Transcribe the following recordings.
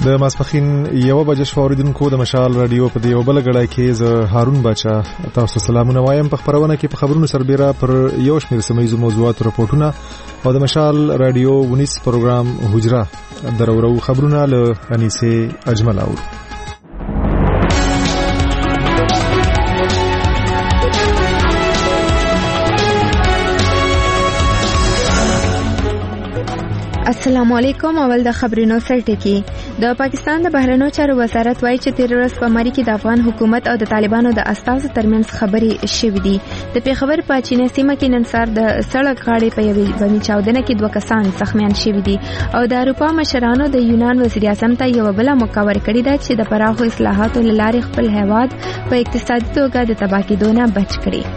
د ماسپخین 1 بجې شو اوریدونکو د مشال رادیو په دی وبل غړای کې ز هارون بچا تاسو سلامونه وایم په خبرونه کې په خبرونو سربېره پر یو شمېر سمېزو موضوعات راپورټونه او د مشال رادیو ونیس پروګرام حجره درورو خبرونه له انیسه اجمل اور السلام علیکم. اول د خبرونو سرټکی. د پاکستان د بهرنیو چارو وزارت وايي چې تیر ورځ په مری کې د افغان حکومت او د طالبانو د استازو ترمنځ خبرې شوې دي. د پیښور په چینه سیمه کې نن سهار د سړک غاړې په یوې بمي چاودنه کې 2 کسان زخمیان شوي دي او د اروپا مشرانو د یونان وزیر اعظم ته یو بل موقع ورکړې ده چې د پراخو اصلاحاتو لارې خپل هیواد په اقتصادي توګه د تباہ کېدو نه بچ کړي.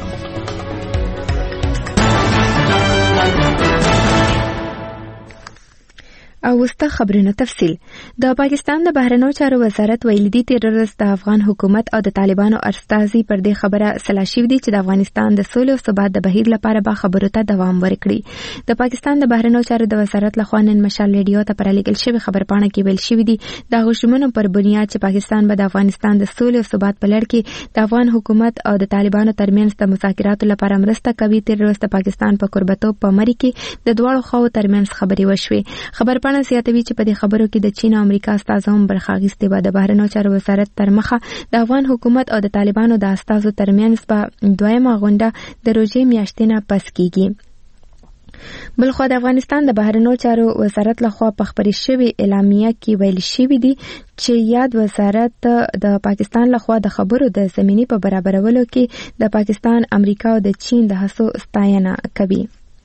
او وسته خبرونو تفصیل. د پاکستان د بهرنیو چارو وزارت ویلي دي تیر ورځ د افغان حکومت او د طالبانو استازي پر دې خبره سلا شوي دي چې د افغانستان د سولې او ثبات د بهیر لپاره به خبرو ته دوام ورکړي. د پاکستان د بهرنیو چارو د وزارت لخوا نن مشال ریډیو ته پر لیکل شوی خبرپاڼه کې ویل شوی دي د غوښتنو پر بنیاد چې پاکستان به د افغانستان د سولې او ثبات په لړ کې د افغان حکومت او د طالبانو ترمنځ د مذاکراتو لپاره مرسته کوي. تیر ورځ د پاکستان په قربتوب په مری کې د دواړو خواو ترمنځ خبرې وشوې. خبرپاڼه سیاتوي چې په دې خبرو کې د چین او امریکا استازو هم برخه اخیستې و. د بهرنیو چارو وزارت تر مخه د افغان حکومت او د طالبانو د استازو ترمنځ په دویمه غونډه د روزي میاشتې نه پس کیږي. بلخو د افغانستان د بهرنیو چارو وزارت لخوا په خبرې شوی اعلامیه کې ویل شوی دی چې یاد وزارت د پاکستان لخوا د خبرو د زمینی په برابرولو کې د پاکستان، امریکا او د چین د هڅو ستاینه کوي.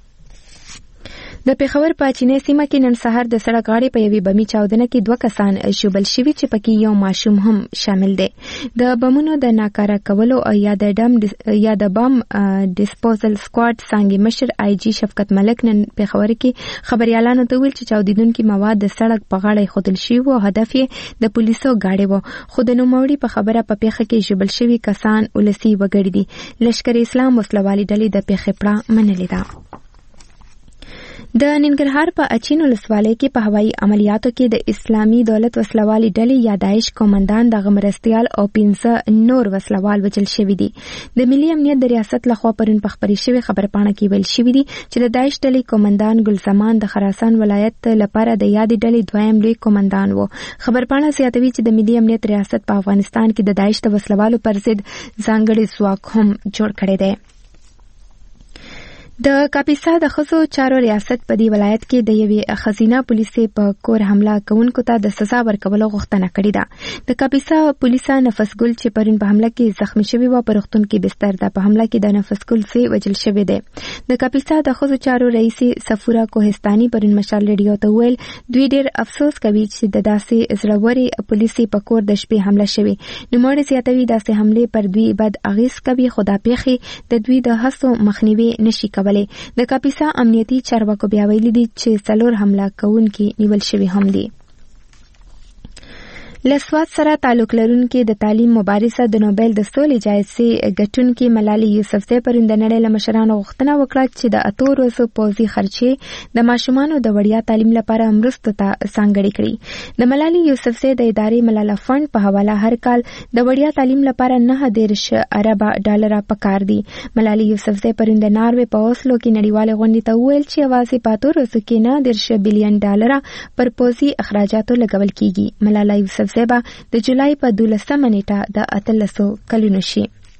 د پیښور په چینه سیمه کې نن سهار د سړک غاړې په یوې بمي چاودنه کې 2 کسان ژوبل شوي چې پکې یو ماشوم هم شامل دی. د بمونو د ناکاره کولو او یا د بم ډیسپوزل سکواډ څنګه مشر آی جی شفقت ملک نن پیښور کې خبريالانو ته ویل چې چاودیدونکو مواد د سړک په غاړه خودل شوی او هدف یې د پولیسو گاډي و. خو د نوموړي په خبره په پیښه کې ژوبل شوي کسان ولسی وګړي دي. لشکر اسلام وسلوالي ډلې د پیښې پړه منلې ده. د ننګرهار په اچین ولسوالۍ کې په هوایي عملیاتو کې د اسلامي دولت وسلوالي ډلې یا داعش قومندان د غمرستيال او 15 نور وسلوال وجل شوي دي. د ملي امنیت د ریاست لخوا پرون په خبرې شوی خبرپاڼه کې ویل شوی دي چې د داعش ډلې قومندان ګلزمان د خراسان ولایت لپاره د یادې ډلې دویم لوی قومندان و. خبرپاڼه زیاتوي چې د ملي امنیت ریاست په افغانستان کې د داعش د وسلوالو پر ضد ځانګړي ځواک هم جوړ کړی دی. د کاپیسا د ښځو چارو ریاست په دې ولایت کې د یوې ښځینه پولیسې په کور حمله کوونکو ته د سزا ورکولو غوښتنه کړې ده. د کاپیسا پولیسه نفس ګل چې پرون په حمله کې زخمی شوی و په روغتون کې بستر ده. په حمله کې د نفس ګل سي وجل شوی دی. د کاپیسا د ښځو چارو رئیس صفوره کوهستاني پرون مشال ریډیو ته ویل دوی ډېر افسوس کوي چې د داسې زړورې پولیسې په کور د شپې حمله شوی. نوموړي زیاتوي داسې حمله پر دوی بد اغیز کوي خو دا پیښې د دوی د هڅو مخنیوي نشي کولی. د کاپیسا امنیتي چارواکو بیا ویلي دي چې 4 حمله کوونکي نیول شوي هم دي. لسوات سره تعلق لرونکي د تعلیم مبارزه د نوبل د سولې جایزې ګټونکي ملالۍ یوسفزۍ پرون د نړۍ له مشرانو غوښتنه وکړه چې د 8 ورځو پوځي خرچې د ماشومانو د وړیا تعلیم لپاره مرستو ته ځانګړې کړي. د ملالۍ یوسفزۍ د ادارې ملاله فند په حواله هر کال د وړیا تعلیم لپاره 9 ارب ډالر پکار دي. ملالۍ یوسفزۍ پرون د ناروې په اوسلو کې نړیوال غونډې ته ویل چې یوازې په 8 ورځو کې 9 بلین ډالر پر پوځي اخراجاتو لګول کیږي. ملالۍ یوسفزۍ د جولای په 12 نیټه د 18 کلونو شي.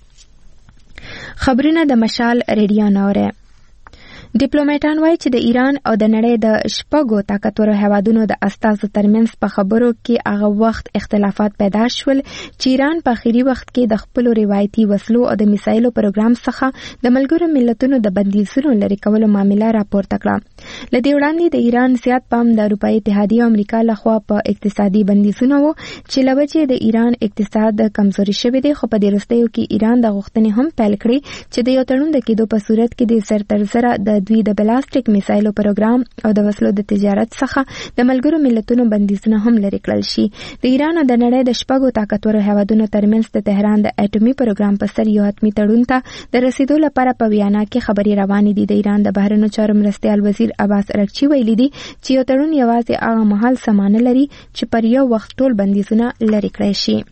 خبرونه د مشال ریډیو نوره. ډیپلوماټان وایي چې د ایران او د نړۍ د شپږو طاقتورو هیوادونو د استازو ترمنځ په خبرو کې هغه وخت اختلافات پیدا شول چې ایران په اخري وخت کې د خپل روایتي وسلو او د میسایلو پروګرام څخه د ملګرو ملتونو د بندیزونو لرې کولو معامله راپورته کړه. لدې وړاندې د ایران زیات پام د اروپאי اتحادیه او امریکا لخوا په اقتصادي بندیزونو وو چې لوجه د ایران اقتصاد کمزوري شوی دی. خو په دې وروستیو کې ایران د غوښتنې هم پیل کړې چې د یو تړون د کېدو په صورت کې د زر تر زره د دوی د بلاستیک میسایلو پروګرام او د وسلو د تجارت څخه د ملګرو ملتونو بندیزونه هم لرې کړل شي. د ایران او د نړۍ د شپږو طاقتورو هیوادونو ترمنځ د تهران د اټومي پروګرام په سر یو حتمي تړون ته د رسیدو لپاره په ویانا کې خبرې روانې دي. د ایران د بهرنیو چارو مرستیال وزیر عباس ارغچی ویلي دي چې یو تړون یوازې هغه مهال سمانه لري چې پر یو وخت ټول بندیزونه لرې کړای شي.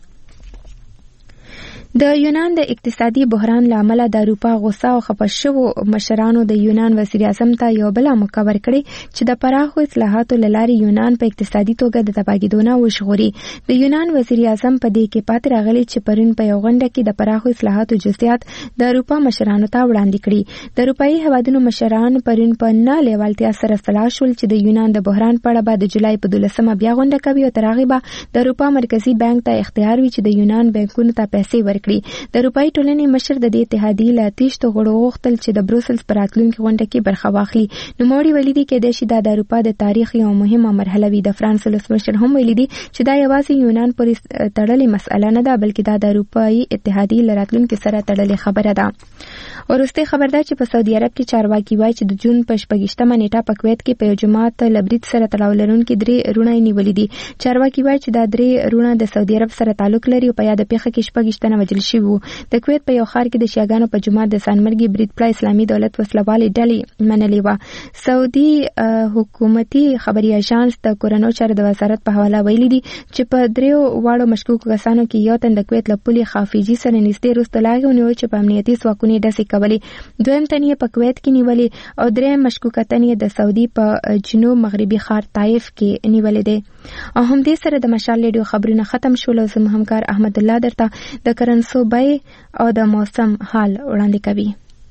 د یونان د اقتصادي بحران لامل د اروپا غوسه او خپه شوو مشرانو د یونان وزیر اعظم ته یو بل موقع ورکړي چې د پراخو اصلاحاتو لارې یونان په اقتصادي توګه د تباګیدونه وشغوري. د یونان وزیر اعظم په دې کې پاتې راغلي چې پرون په یو غونډه کې د پراخو اصلاحاتو جزئیات د اروپا مشرانو ته وړاندې کړي. د اروپایي هیوادونو مشران پرون په نه لیوالتیا سره سلا شول چې د یونان د بحران په اړه به د جولای په 12مه بیا غونډه کوي او تر هغې به د اروپا مرکزي بانک ته اختیار وي چې د یونان بانکونو ته پیسې ورکړي. د اروپایي ټولنې مشر د دې اتحادیې له تیښتو غړو غوښتل چې د بروسلز په راتلونکي غونډه کې برخه واخلي. نوموړي ویلي دي کېدای شي دا د اروپا د تاریخ یو مهمه مرحله وي. د فرانس ولسمشر هم ویلي دي چې دا یوازې یونان پورې تړلې مسأله نه ده بلکې دا د اروپایي اتحادیې له راتلونکي سره تړلې خبره ده. وروستۍ خبر ده چې په سعودي عرب کې چارواکي وایي چې د جون په 26مه نیټه په کویت کې په یو جماعت له برید سره تړاو لرونکي 3 روڼه نیولې دي. چارواکي وایي چې دا 3 روڼه د سعودي عرب سره تعلق لري او په یاد پیښه کې 26 تنه وژل شوي وو. د کویت په یو ښار کې د شیعاګانو په جماعت د سانمرګي بریدپړه اسلامي دولت وسلوالې ډلې منلې وه. سعودي حکومتي خبري اژانس د کورنیو چارو د وزارت په حواله ویلي دي چې په 3 واړو مشکوکو کسانو کې یو تن د کویت له پولې خافجي سره نږدې وروسته لاغې ونیول چې په امنیتي ځواکونو ډزې کولې. دویم تن یې په کویت کې نیولې او دریم مشکوکه تن یې د سعودي په جنوب مغربي ښار طائف کې نیولې دی. او همدې سره د مشال ریډیو خبرونه ختم شول او زموږ همکار احمد الله درته د کرنسو بیې او د موسم حال وړاندې کوي.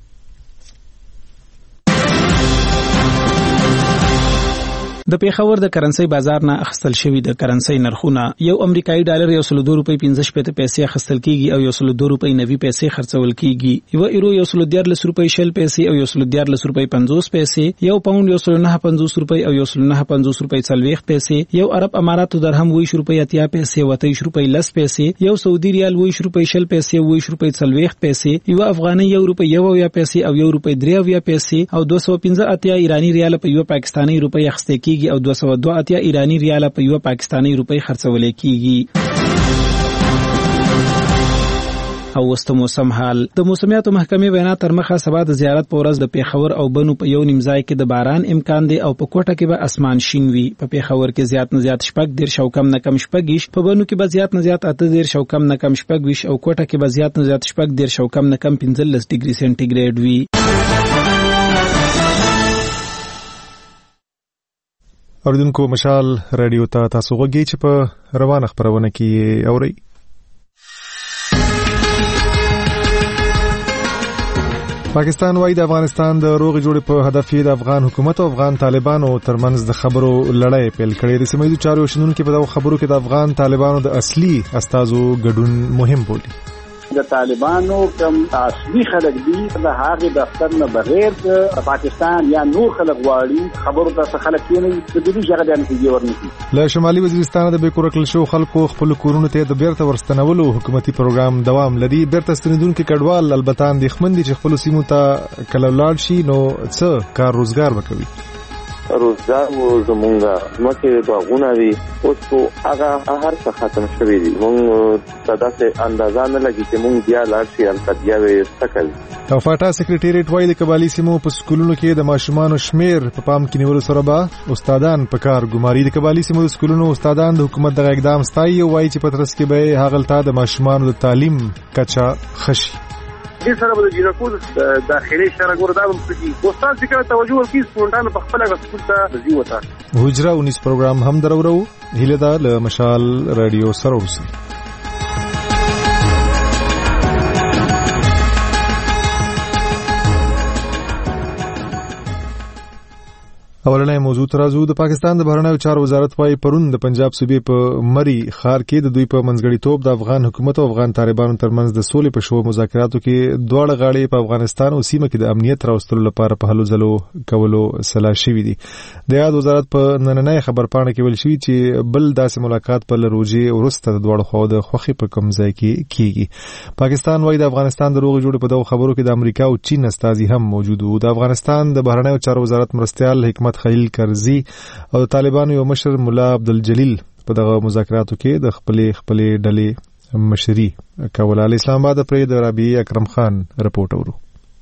د پیښور د کرنسي بازار نه اخیستل شوی د کرنسي نرخونه یو امریکایي ډالر یو 102 روپۍ 15 پیسې اخیستل کیږي او یو 102 روپۍ 90 پیسې خرڅول کیږي. یو ایرو یو 114 روپۍ 60 پیسې او یو 114 روپۍ 50 پیسې، یو پاوند یو 109.50 روپۍ او یو 109.50 روپۍ 40 پیسې، یو عرب اماراتو درهم 20 روپۍ 80 پیسې 28 روپۍ 10 پیسې، یو سعودي ریال 20 روپۍ 60 پیسې 20 روپۍ 40 پیسې، یو افغاني یو روپۍ 1 پیسې او یو روپۍ 3 پیسې او 215 ایرانی ریال په یو پاکستانی روپۍ اخیستل کیږي او 202 ایرانی ریال په یو پاکستانی روپۍ خرڅول کیږي. او وست موسم حال د موسمیاتو محکمې وینا تر مخه سبا د زیارت په ورځ د پیښور او بنو په یو نیمځای کې د باران امکان دی او په کوټه کې به اسمان شین وي. په پیښور کې زیات نه زیات 10 او کم نه کم 20، په بنو کې به زیات نه زیات 8 او کم نه کم 20 او کوټه کې به زیات نه زیات 10 او کم نه کم 15 ډیګري سنټیګریډ وي. اوریدونکو مشال رادیو ته تاسو غوږی چې په روانه خبرونه کې اوري. پاکستان وايي د افغانستان د روغ جوړ په هدف یې د افغان حکومت او افغان طالبانو ترمنځ د خبرو لړۍ پیل کړې. د سیمه ییزو چارو شنونکو په دغه خبرو کې د افغان طالبانو د اصلي استازو ګډون مهم بولي. د طالبانو کوم اصلي خلک دي د هغه دفتر نه بغیر د پاکستان یا نور خلک واړي خبرو ته خلک کېني د دې ځای د نتیجې ورنکي. له شمالي وزیرستان د بیکورکل شو خلکو خپل کورونو ته د بیرته ورستنولو حکومتي پروګرام دوام لري. بیرته ستنیدونکو کډوال البته اندېښمن دي چې خپل سیمو ته کله لاړ شي نو څه کار روزګار وکوي. روزګار مو زمونږه مکه باغونه دي اوس کو هغه هر څه ختم شوی دي. مونږ تداسه اندازه نه لګي چې مونږ بیا لاړ شي البته یې سکل. او فاټا سکریټریټ وایي د قبایلی سیمو په سکولونو کې د ماشومان شمیر په پام کې نیولو سره به استادان په کار ګماري. د قبایلی سیمو د سکولونو استادان د حکومت د اقدام ستایي او وایي چې په ترڅ کې به هغلته د ماشومان د تعلیم کچا خشي. دې سره به د جنکو د داخلي شرع ګوردا هم پکې استاد ذکر توجه ورکړي سپونټان په خپل غسل ته ځي وتا. هجره 19 پروګرام هم درورو هله دا له مشال رادیو سره اوسي. اولنې موضوع ترازو د پاکستان د بهرنیو چارو وزارت وايي پرون د پنجاب صوبې په مری خار کې د دوی په منځګړیتوب د افغان حکومت او افغان طالبانو ترمنځ د سولې په شو مذاکراتو کې دواړه غاړې په افغانستان او سیمه کې د امنیت راوستلو لپاره په هلو ځلو کولو سلا شوې دي. د یاد وزارت په نننۍ خبرپاڼه کې ویل شوی چې بل داسې ملاقات په لروجې ورسته د دواړو خواو د خوخي په کوم ځای کې کیږي. پاکستان وايي د افغانستان د روغ جوړ په دغه خبرو کې د امریکا او چین استازي هم موجود وو. د افغانستان د بهرنیو چارو وزارت مرستيال حکمت خلیل کرزي او د طالبانو یو مشر مولا عبدالجلیل په دغه مذاکراتو کې د خپلې ډلې مشري کوله. اسلام آباد پرې د رابعه اکرم خان رپورټ اورو.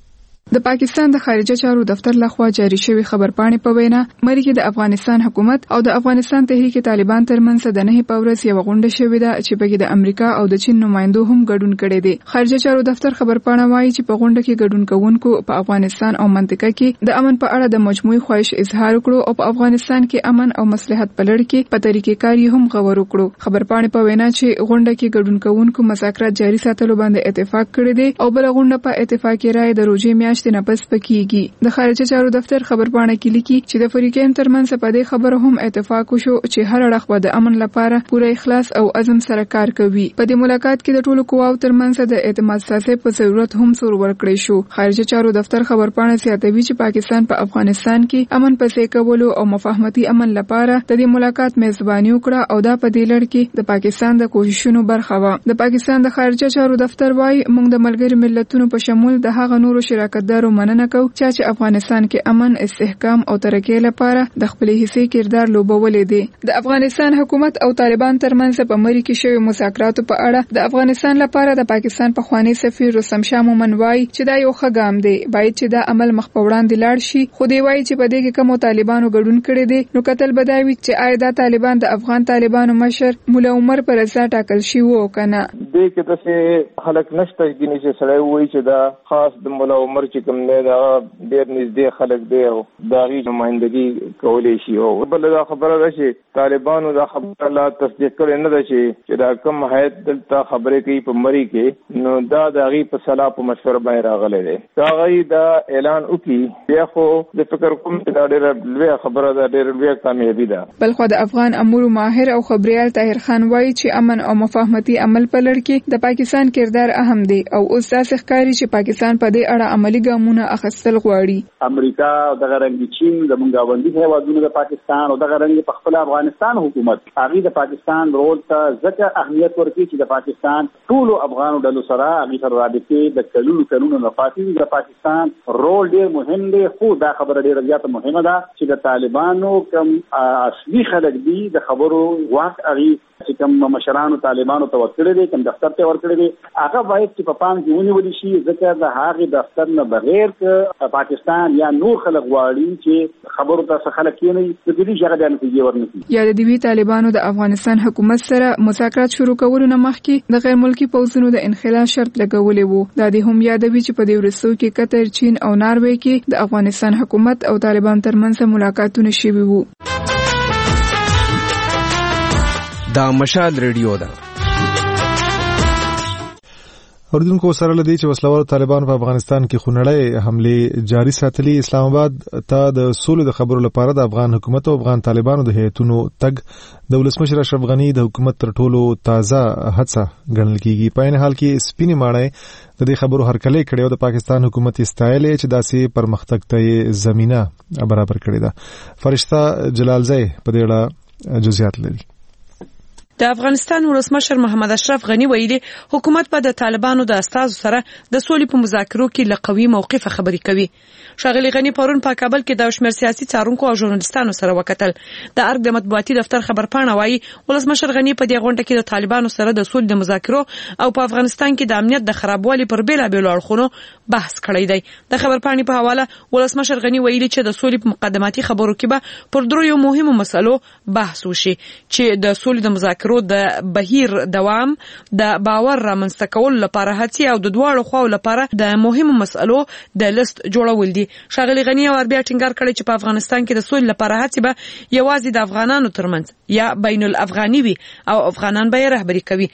د پاکستان د خارجه چارو دفتر لخوا جاری شوی خبرپاڼې په وینا مری کې د افغانستان حکومت او د افغانستان تحریک طالبان ترمنځ د نه پورس یو غونډه شوې ده چې په کې د امریکا او د چین نمائندو هم ګډون کړي دي. خارجه چارو دفتر خبرپاڼه وايي چې په غونډه کې ګډون کوونکو په افغانستان او منطقه کې د امن په اړه د مجموعي خواهش اظهار وکړو او په افغانستان کې امن او مصلحت په لړ کې په طریقې کاری هم غوړ وکړو. خبرپاڼه په وینا چې غونډه کې ګډون کوونکو مذاکرات جاری ساتلو باندې اتفاق کړی دی او بل غونډه په اتفاقي رائے د روزي میاشتې نه پس پکې د خارجه چارو دفتر خبرپاڼه کې لیکي چې د فریقین ترمنځ په دې خبره هم اتفاق وشو چې هر اړخ د امن لپاره پوره اخلاص او عزم سره کار کوي. په دې ملاقات کې د ټولو قواو ترمنځ د اعتماد ساتلو په ضرورت هم زور ورکړی شو. خارجه چارو دفتر خبرپاڼه زیاتوي چې پاکستان په افغانستان کې امن پسې کولو او مفاهمتي امن لپاره د دې ملاقات میزباني وکړه او دا په دې لړ کې د پاکستان د کوششونو برخه و. د پاکستان د خارجه چارو دفتر وايي موږ د ملګری ملتونو په شمول د هغه نورو شراکتدارو مننه کوو چې افغانستان کې امن، استحکام او ترقۍ لپاره د خپل حصے کردار لوبولې دي. د افغانستان حکومت او طالبان ترمنځ په مری کې شوی مذاکراتو په اړه د افغانستان لپاره د پاکستان پخوانی سفیر رستم شاه مومن وايي چې دا یو ښه ګام دی، باید چې دا عمل مخ په وړاندې لاړ شي. خو دی وايي چې په دې کې کوم طالبانو ګډون کړي دي نو قتل بداوي چې آیا دا طالبان د افغان طالبانو مشر مولا عمر پر رضا ټاکل شي وو کنه. دې کې د خلک نشته چې سړی وایي چې دا خاص د مولا عمر چې کوم دی دا ډېر نږدې خلک دی او داغي نمائندګي کولی شي. او بل دا خبره ده چې طالبانو دا خبره لا تصدیق کړي نه ده چې دا کوم هیئت دلته خبرې کوي په مری کې نو دا داغي په صلاح په مشوره باندې راغلي دي. داغي دا اعلان وکي بیا خو د فکر کوم چې دا ډېر لوی خبره ده، ډېر لوی کامیابی ده. بل خو د افغان امور ماهر او خبريال طاهر خان وايي چې امن او مفاهمتي عمل په لړ کې د پاکستان کردار اهم دی او اوس داسې ښکاري چې پاکستان په دې اړه عملی ګامونه اخیستل غواړي. امریکا او دغه رنګ چین د منګاوندي هیوادونو د پاکستان او دغه رنګ په خپل افغانستان حکومت هغه د پاکستان رول ته ځکه اهمیت ورکړي چې د پاکستان ټولو افغانو ډلو سره هغه سره رابطې د کلونو نه پاتې د پاکستان رول ډېر مهم دی. خو دا خبره ډېره زیاته مهمه ده چې د طالبانو کوم اصلي خلک دي د خبرو واک هغه چې کوم مشرانو طالبانو ته ورکړي دي کوم دفتر ته ورکړي دي هغه باید چې په پام کې ونیول شي ځکه د هغه دفتر نه بغیر پاکستان یا نور خلک غواړي چې خبرو ته خلک کېني د دې ځای د نتیجې ورنکړي. یا د دوی طالبانو د افغانستان حکومت سره مذاکرات شروع کولو نه مخکې د غیر ملکی پوځونو د انخلا شرط لګولې وو. دا د هم یادوي چې په دې ورسو کې قطر، چین او ناروې کې د افغانستان حکومت او طالبان ترمنځ ملاقاتونه شوي وو. دا مشال ریډیو ده. اوردونکو سره لدی چې وسلوال طالبان په افغانستان کې خونړی حمله جاری ساتلي. اسلام آباد ته د سولې د خبرو لپاره د افغان حکومت او افغان طالبانو د هیئتونو تګ د ولسمشر اشرف غنی د حکومت تر ټولو تازه هڅه ګڼل کیږي. په عین حال کې سپینې ماڼۍ د دې خبرو هرکلی کړي او د پاکستان حکومت استایلې چې داسې پرمختګ ته زمينه برابر کړې ده. فرشته جلالزی په دې اړه جزئیات لري. د افغانستان ولسمشر محمد اشرف غنی ویلي حکومت په د طالبانو د استازو سره د سولې په مذاکرو کې له قوي موقف خبرې کوي. ښاغلي غنی پرون په کابل کې د شمېر سیاسي څارونکو او ژورنالیستانو سره وکتل. د ارګ د مطبوعاتي دفتر خبرپاڼه وايي ولسمشر غنی په دې غونډه کې د طالبانو سره د سولې د مذاکرو او په افغانستان کې د امنیت د خرابوالي پر بیلابېلو اړخونو بحث کړی دی. د خبرپاڼې په حواله ولسمشر غنی ویلي چې د سولې په مقدماتي خبرو کې به پر درو مهمو مسلو بحث وشي چې د سولې د مذاکرو د بهیر دوام، د باور رامنځته کولو لپاره هڅې او د دواړو خواو لپاره د مهمو مسلو د لیست جوړول دي. ښاغلي غنی او بیا ټینګار کړی چې په افغانستان کې د سولې لپاره هڅې به یوازې د افغانانو ترمنځ یا بین الافغاني وي او افغانان به یې رهبري کوي.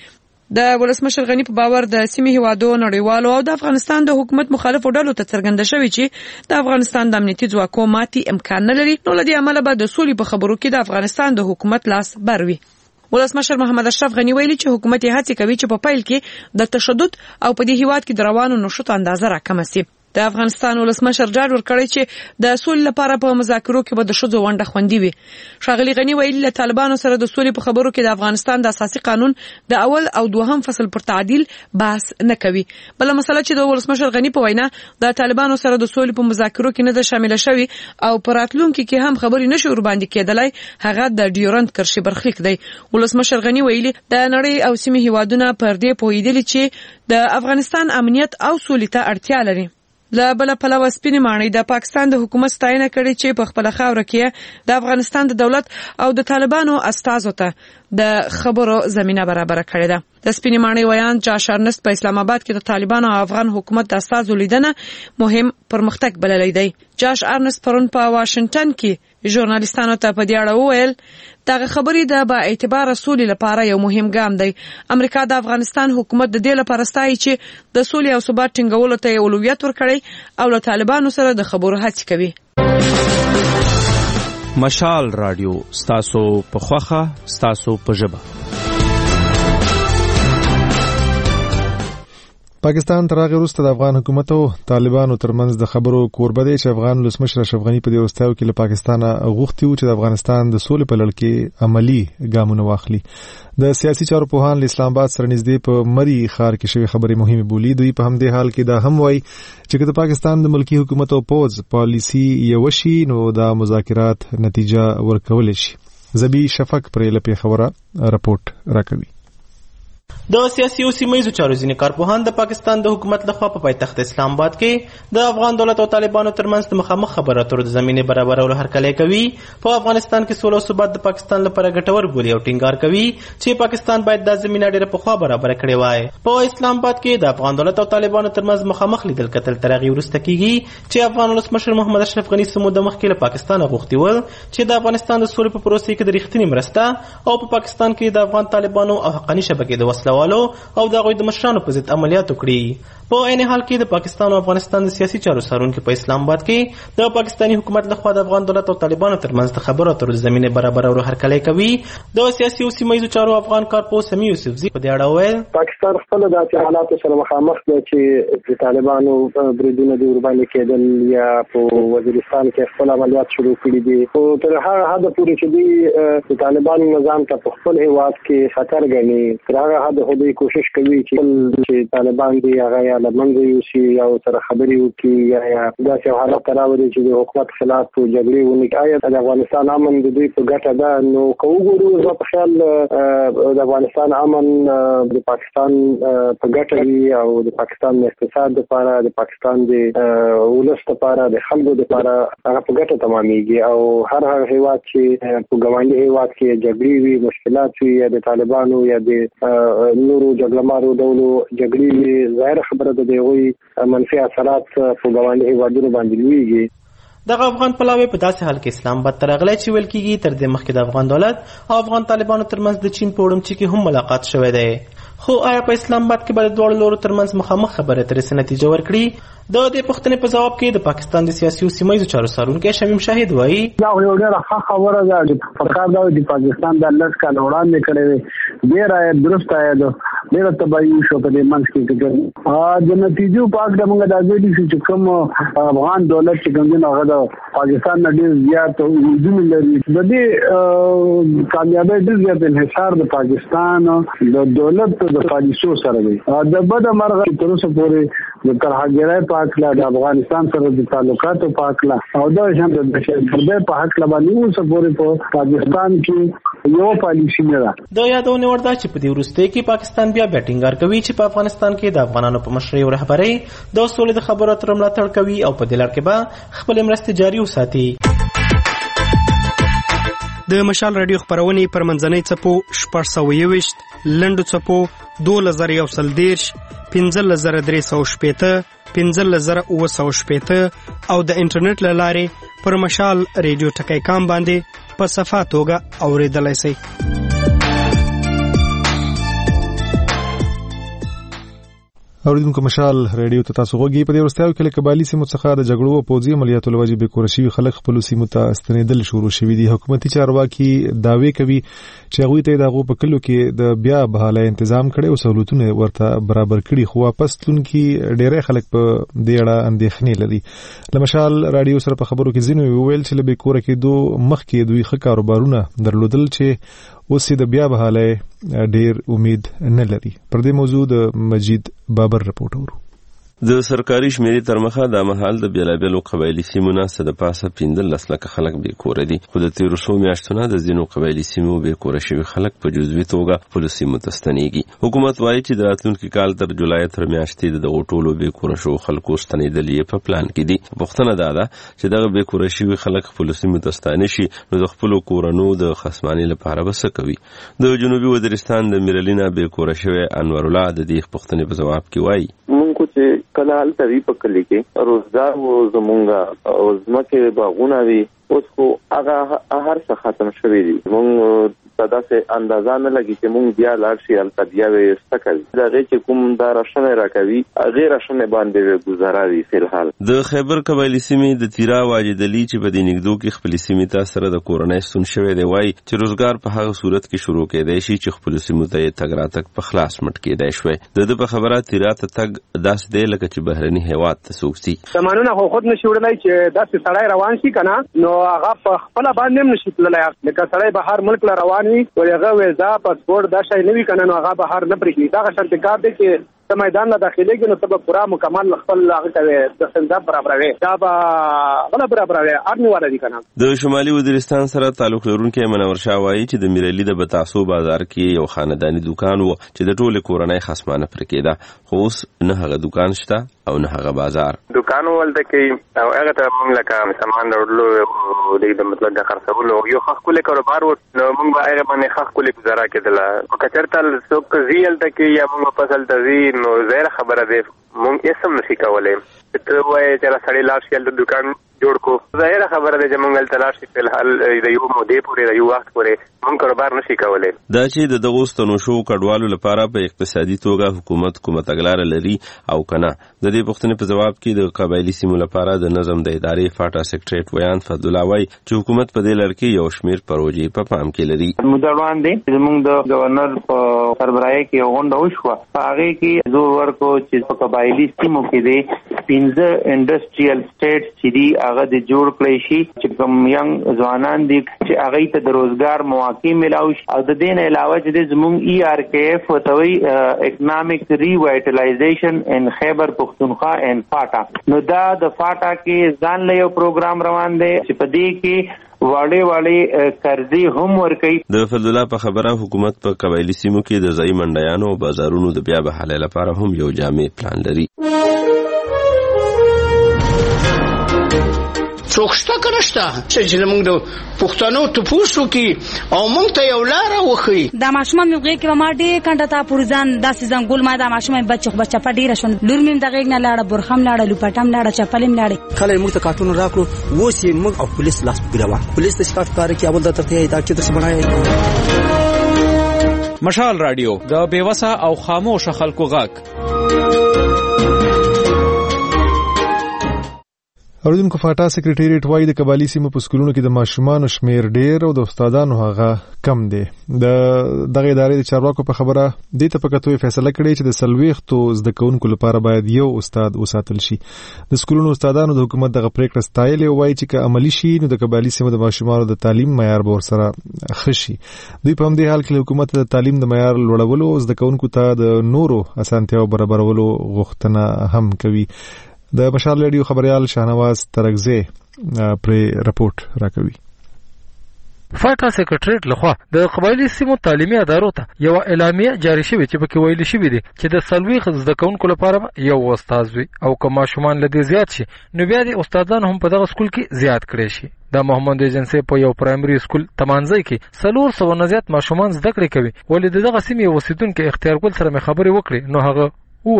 د ولسمشر غنی په باور د سیمې هیوادو نړیوالو او د افغانستان د حکومت مخالفو ډلو ته څرګنده شوې چې د افغانستان د امنیتي ځواکونو ماتي امکان نه لري، نو لدې عمله به د سولې په خبرو کې د افغانستان د حکومت لاس بر وي. ولسمشر محمد اشرف غنی ویلي چې حکومت یې هڅه کوي چې په پیل کې د تشدد او په دې هیواد کې د روانو نشوت اندازه راکمه شي. د افغانستان ولسمشر ډاډ ورکړی چې د سولې لپاره په مذاکرو کې به د ښځو ونډه خوندي وي. ښاغلي غنی ویلي له طالبانو سره د سولې په خبرو کې د افغانستان د اساسي قانون د اول او دوهم فصل پر تعدیل بحث نه کوي. بل مسله چې د ولسمشر غنی په وینا د طالبانو سره د سولې په مذاکرو کې نه ده شامل شوی او پر راتلونکي کې هم خبرې نشي ور باندې کېدلای، هغه د ډیورنت کرښې برخلیک دی. ولسمشر غنی ویلي د نړۍ او سیمې هیوادونه پر دې پوهیدلي چې د افغانستان امنیت او سولې ته اړتیا لري. له بل پلوه سپینې ماڼۍ د پاکستان د حکومت ستاینه کړې چې په خپل خاوره کې د افغانستان د دولت او د طالبانو استازو ته د خبرو زمينه برابر کړې ده. د سپینې ماڼۍ ویان جاش ارنست په اسلام آباد کې د طالبانو او افغان حکومت د استازو لیدنه مهم پرمختګ بللی دی. جاش ارنست پرون په واشنگټن کې ژورنالیستانو ته په دې اړه وویل دغه خبرې د با اعتبار سولې لپاره یو مهم ګام دی. امریکا د افغانستان حکومت د دې لپاره ستایي چې د سولې او ثبات ټینګولو ته اولویت ورکړي او له طالبانو سره د خبرو هڅې کوي. مشال رادیو ستاسو په خوخه ستاسو په ژبه. پاکستان تر هغه وروسته د افغان حکومت او طالبانو ترمنځ د خبرو کوربه دی چې افغان ولسمشر اشرف غنی په دې وروستیو کې له پاکستانه غوښتي وو چې د افغانستان د سولې په لړ کې عملی ګامونه واخلي. د سیاسي چارو پوهان له اسلام آباد سره نږدې په مری ښار کې شوی خبرې مهمه بولی. دوی په همدې حال کې دا هم وایي چې د پاکستان د ملکی حکومت او پوز پالیسی یو شي نو دا مذاکرات نتیجه ورکول شي. زبی شفق پرې لپاره خبره راپورټ راکوي. د سیاسي او سیمایي چارو ځینې کارپوهان د پاکستان د حکومت لخوا په پایتخت اسلام آباد کې د افغان دولت او طالبانو ترمنځ د مخامخ خبرو اترو د زمینې برابرولو هرکلی کوي. په افغانستان کې سوله او ثبات د پاکستان لپاره ګټور بولي او ټینګار کوي چې پاکستان باید د زمینه ډیره پخوا برابر کړي وای. په اسلام آباد کې د افغان دولت او طالبانو ترمنځ مخامخ لیدل کتل تر هغې وروسته کیږي چې افغان ولسمشر محمد اشرف غنی څه موده مخکې له پاکستانه غوښتي ول چې د افغانستان د سولې په پروسې کې د رښتینې مرسته او په پاکستان کې د افغان طالبانو او حقاني شبکې د وسلوالو او د هغوی د مشرانو په ضد عملیات وکړي. په عین حال کې د پاکستان او افغانستان د سیاسي چارو څارونکي په اسلام آباد کې د پاکستاني حکومت لخوا د افغان دولت او طالبانو ترمنځ د خبرو اترو د زمینې برابرولو هرکلی کوي. د سیاسي او سیمایي چارو افغان کارپوه سمیع یوسفزي په دې اړه وویل پاکستان خپل د حالاتو سره مخامخ دی چې د طالبانو بریدونه د ورباندې کېدل یا په وزیرستان کې خپل عملیات شروع کړي دي. او تر هغه حد پورې چې دوی د طالبانو نظام ته په خپل هیواد کې خطر ګڼي، تر هغه حد دوی کوشش کوي چې طالبان دی هغه یا لمنځه یوسي یا سره خبرې وکړي یا داسې حالت راوړي چې د حکومت خلاف جګړې ونکړي. آیا د افغانستان امن د دوی په ګټه ده؟ نو که وګورو زه په خیال د افغانستان امن د پاکستان په ګټه وي او د پاکستان د اقتصاد لپاره، د پاکستان د ولس لپاره، د خلکو لپاره هغه په ګټه تمامېږي. او هر هیواد چې په ګاونډي هیواد کې جګړې وي، مشکلات وي، یا د طالبانو یا د نورو جګړهمارو ډولو جګړې وي، ظاهره خبره ده د هغوی منفي اثرات په ګاونډي هیوادونو باندې لویږي. دغه افغان پلاوی په داسې حال کې اسلام آباد ته راغلی چې ویل کېږي تر دې مخکې د افغان دولت او افغان طالبانو ترمنځ د چین په اورمچي کې هم ملاقات شوی دی. خو آیا په اسلام آباد کې به د دواړو لورو ترمنځ مخامخ خبرې اترې څه نتیجه ورکړي؟ د دې پوښتنې په ځواب کې د پاکستان د سیاسي او سیمایي چارو څارونکی شمیم شاهد وایي دا یو ډېره ښه خبره ده چې پکار ده چې پاکستان د لږ کال وړاندې کړی وي ډېره درسته ډېره تباهي شو په دې منځ کې. د نتیجو په اړه موږ دا ویلي چې کوم افغان دولت چې کوم دی هغه د پاکستان نه ډېر زیات امیدونه لري. د دې کامیابۍ ډېر زیات انحصار د پاکستان د دولت د پالیسو سره دی. د بده مرغه تر اوسه پورې د ترهګرۍ په اړه د افغانستان سره د تعلقاتو په اړه او د شان د دهشتګردۍ په اړه باندې اوسه پورې په پاکستان کې یو پالیسی نه ده. د یادونه ورده چې په دې وروستۍ کې پاکستان بیا بیټینګار کوي چې په افغانستان کې د افغانانو په مشرۍ او رهبرۍ د سولې د خبرو اترو ملاتړ کوي او په دې لړ کې به خپل مرستې جاري وساتي. د مشال رادیو خبرونه پر منځنۍ څپو 621 لنډو څپو 2110 15315 15915 او د انټرنیټ له لارې پر مشال رادیو ټکی کام باندې په صفه توګه اوریدلای شئ. اوریدونکو مشال ریډیو ته تاسو غوږی په دې ورستیاو کې قبایلی سیمو څخه د جګړو او پوځي عملیاتو لوجې به کورشي خلک خپل سیمو ته استنیدل شروع شوي دي. حکومتي چارواکي داوی کوي چې هغه ته دغه په کلو کې د بیا بحاله تنظیم کړي او سہولتونه ورته برابر کړي، خو واپس تونکي ډېر خلک په دې اړه اندېښنې لري. لمشال رادیو سره په خبرو کې ځینې ویل چې به کور کې دوه مخ کې دوی ښه کاروبارونه درلودل چې اوس د بیا بحاله ډېر امید نه لري. پر دې موضوع د مجید بابر رپورټ ورو. د سرکاري شمیرې تر مخه د محل د بیلابیلو قبایلی سیمو نه څه د پاسه 15 لکه خلک بې کوره دي، خو د تیرو څو میاشتونو د ځینو قبایلی سیمو بې کوره شوي خلک په جزوي توګه خپلو سیمو ته ستنېږي. حکومت وایي چې د راتلونکي کال تر جولای تر میاشتې د دغو ټولو بې کوره شوو خلکو ستنېدل یې په پلان کې دي. پوښتنه دا ده چې دغه بې کوره شوي خلک خپلو سیمو ته ستانه شي نو د خپلو کورنو د خصمانۍ لپاره به څه کوي؟ د جنوبي وزیرستان د میرلینا بې کوره شوی انورالله د دې پوښتنې په جواب کې وایي مونږ چې کله هلته وي په کلي کې روزګار و زمونږ او ځمکې باغونه وي، اوس خو هغه هر څه ختم شوي دي. مونږ ته داسې اندازه نه لګي چې مونږ بیا لاړ شي هلته بیا به یې څه کوي. د هغې چې کوم دا راشنې راکوي هغې راشنې باندې به ګزاره وي. فلحال د خیبر قبایلي سیمې د تیرا واجد علي چې په دې نږدو کې خپلې سیمې ته سره د کورنۍ ستون شوی دی وایي چې روزګار په هغه صورت کې شروع کېدی شي چې خپلو سیمو ته یې تګ راتګ په خلاص مټ کېدی شوی. د ده په خبره تیرا ته تګ داسې دی لکه چې بهرني هېواد ته څوک ځي. سامانونه خو خود نشي وړلی چې داسې سړی روان شي که نه، نو هغه په خپله باندې هم نشي تللی. لکه سړی بهر ملک له روان وي او هغه ویزا پاسپورټ دا شی نه وي که نه، نو هغه بهر نه پرېږدي. دغه شرط کار دی چې ته میدان له داخلېږي نو ته به پوره مکمل خپل هغه کوې د سنجاب برابروې، دا به غله برابروې ارمي والا دي که نه. د شمالي وزیرستان سره تعلق لرونکی منور شاه وایي چې د میرلي د بتاسو بازار کې یو خانداني دوکان و چې د ټولې کورنۍ خصمانه پرې کېده، خو اوس نه هغه دوکان شته او نه هغه بازار. دوکان ولته کې او هغه ته موږ لکه سامان راوړلو د مطلب د خرڅولو یو ښه ښکلی کاروبار و، نو موږ به هغه باندې ښه ښکلې ګزاره کېدله. خو که چېرته څوک ځي هلته کې یا موږ واپس هلته ځي نو ظاهره خبره دی موږ هېڅ هم نشي کولی. ته وایې چې سړی لاړ شي هلته دوکان جوړ کو، ظاهره خبره ده چې موږ هلته لاړ شي فلحال د یو مودې پورې د یو وخت پورې موږ کاروبار نشي کولی. دا چې د دغو ستنو شوو کډوالو لپاره په اقتصادي توګه حکومت کومه تګلاره لري او که نه، د دې پوښتنې په ځواب کې د قبایلي سیمو لپاره د نظم د ادارې فاټا سکرټریټ ویان فضلالله وایي چې حکومت په دې لړ کې یو شمېر پروژې په پام کې لري. موده وړاندې زموږ د گورنر په سربراهۍ کې یو غونډه وشوه، په هغې کې زور ورکړو چې په قبایلي سیمو کې دی 15 انډسټریل سټیټس چې دي هغه د جوړ کړی شي چې کوم ینګ ځوانان دي چې هغې ته د روزګار مواقع میلاو شي. او د دې نه علاوه چې زموږ ERKF ورته وایي اکنامک ریوایټلایزیشن ان خیبر پختونخوا ان فاټا، نو دا د فاټا کې ځان له یو پروګرام روان دی چې په دې کې واړې قرضې هم ورکوي. د فضلالله په خبره حکومت په قبایلي سیمو کې د ځایي منډیانو او بازارونو د بیا بحالۍ لپاره هم یو جامع پلان لري. څوک شته که نشته چې زموږ د پښتنو تپوس وکړي او موږ ته یو لاره وښیي. دا ماشومان مې غېږ کې به ما ډېر کنډه تا پورې ځان داسې ځنګول ما دا ماشومان بچه چپه ډېره شوه، لور مې د غېږ نه لاړه، برخه هم لاړه، لوپټه هم لاړه، چپلې هم لاړې. کله یې موږ ته کارټونه راکړو، اوس یې موږ او پولیس لاس په ګیله وه. پولیس د شکایت کار کې اول درته یې دا چې درسې بڼایې. مشال رادیو د بېوسه او خاموشه خلکو غږ. اوریدونکو فاټا سکرټریټ وایي د قبایلي سیمو په سکولونو کې د ماشومانو شمیر ډېر او د استادانو هغه کم دی. دغه ادارې د چارواکو په خبره دې ته په کتو فیصله کړې چې د 40 زده کوونکو لپاره باید یو استاد وساتل شي. د سکولونو استادانو د حکومت دغه پریکړه ستایلې او وایي چې که عملي شي نو د قبایلي سیمو د ماشومانو د تعلیم معیار به ورسره ښه شي. دوی په همدې حال کې حکومت د تعلیم د معیار لوړولو او زده کوونکو ته د نورو اسانتیاو برابرولو غوښتنه هم کوي. د مشال ریډیو خبريال شاهنواز ترغزه پر رپورت راکوي. فاټا سکرټریټ لخوا د قبایلي سیمو تعلیمي ادارو ته یو اعلامیه جاری شوې چې پکې ویل شوی دی چې د 40 زده کوونکو لپاره یو استاد وي او که ماشومان لدی زیات شي نو بیا د استادان هم په دغه سکول کې زیات کړي شي. د محمد ایجنسی په یو پرایمري سکول تمانځي کې 400 نه زیات ماشومان زده کړې کوي. ولې دغه سیمې اوسیدونکو اختیار ګل سره خبرې وکړي نو هغه وویل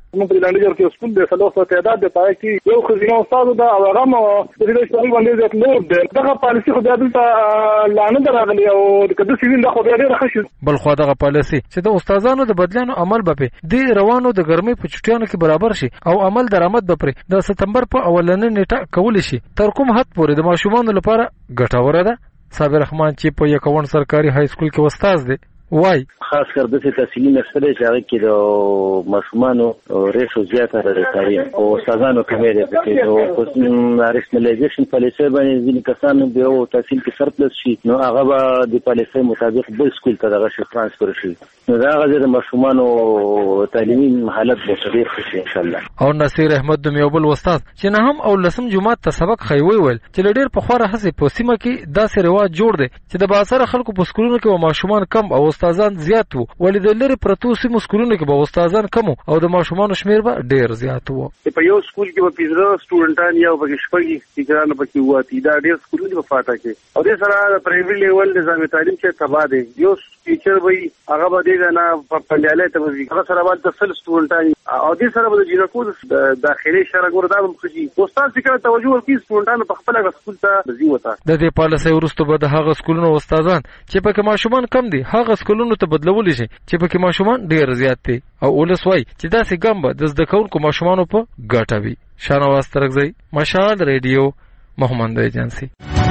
موږ په لاندې کې سکول د سلوه تعداد د پای کې یو خزینه استاد دا او هغه د دې شغل باندې ځکه نور دغه پالیسي خو د دلته لانه دراغلی او د کده سیوین د خو بیا ډیره خشي بل خو دغه پالیسي چې د استادانو د بدلانو عمل به د روانو د ګرمۍ په چټیانو کې برابر شي او عمل درآمد به پر د سپتمبر په اولنې نیټه کول شي تر کوم حد پورې د ماشومانو لپاره ګټوره ده. صابر رحمان چې په یکون سرکاري های سکول کې استاد دی وای خاص کر د تحصیلي مسله چې هغه کې د ماشومانو ریشو زیاته لري او استادانو کمې دي او راشنالایزیشن پالیسي باندې ځینې کسان به او تحصیل کې سرپلس شي نو هغه به د پالیسي مطابق بل سکول ته دغه شي ترانسفر شي نو دا هغه د ماشومانو تعلیمي حالت به ډېر ښه شي ان شاء الله. او نصیر احمد د میوبل استاد چې نه هم او لسم جمعه ته سبق خوي ویل چې ډېر په خوره هڅه په سیمه کې داسې رواج جوړ دی چې د باسره خلکو په سکولونو کې ماشومان کم او استادان زیات وو ولې د لری پرتو سیمو سکولونو کې به استادان کم او د ماشومان شمیر به ډیر زیات وو. په یو سکول کې به 15 سټوډنټان یا په شپږ ټیچرانو پکې وو دا ډیر سکولونه په فاټا کې او د سره پرایویټ لیول نظام تعلیم چې تبا دي یو ټیچر وي هغه به دیګه نه په پنځاله ته وي هغه سره به 10 سټوډنټان او د سره به جنکو داخلي شرع ګوردا هم خوشي استاد څخه توجه ورکړي سټوډنټانو په خپل سکول ته ځي وتا د دې پالیسي ورستو به د هغه سکولونو استادان چې پکې ماشومان کم دي هغه سکولونو ته بدلول شي چې پکې ماشومان ډیر زیات دي او ولسوي چې داسې ګم به د زده کوونکو ماشومانو په ګټه وي. شانواز ترغزی مشال ریډیو محمد ایجنسی.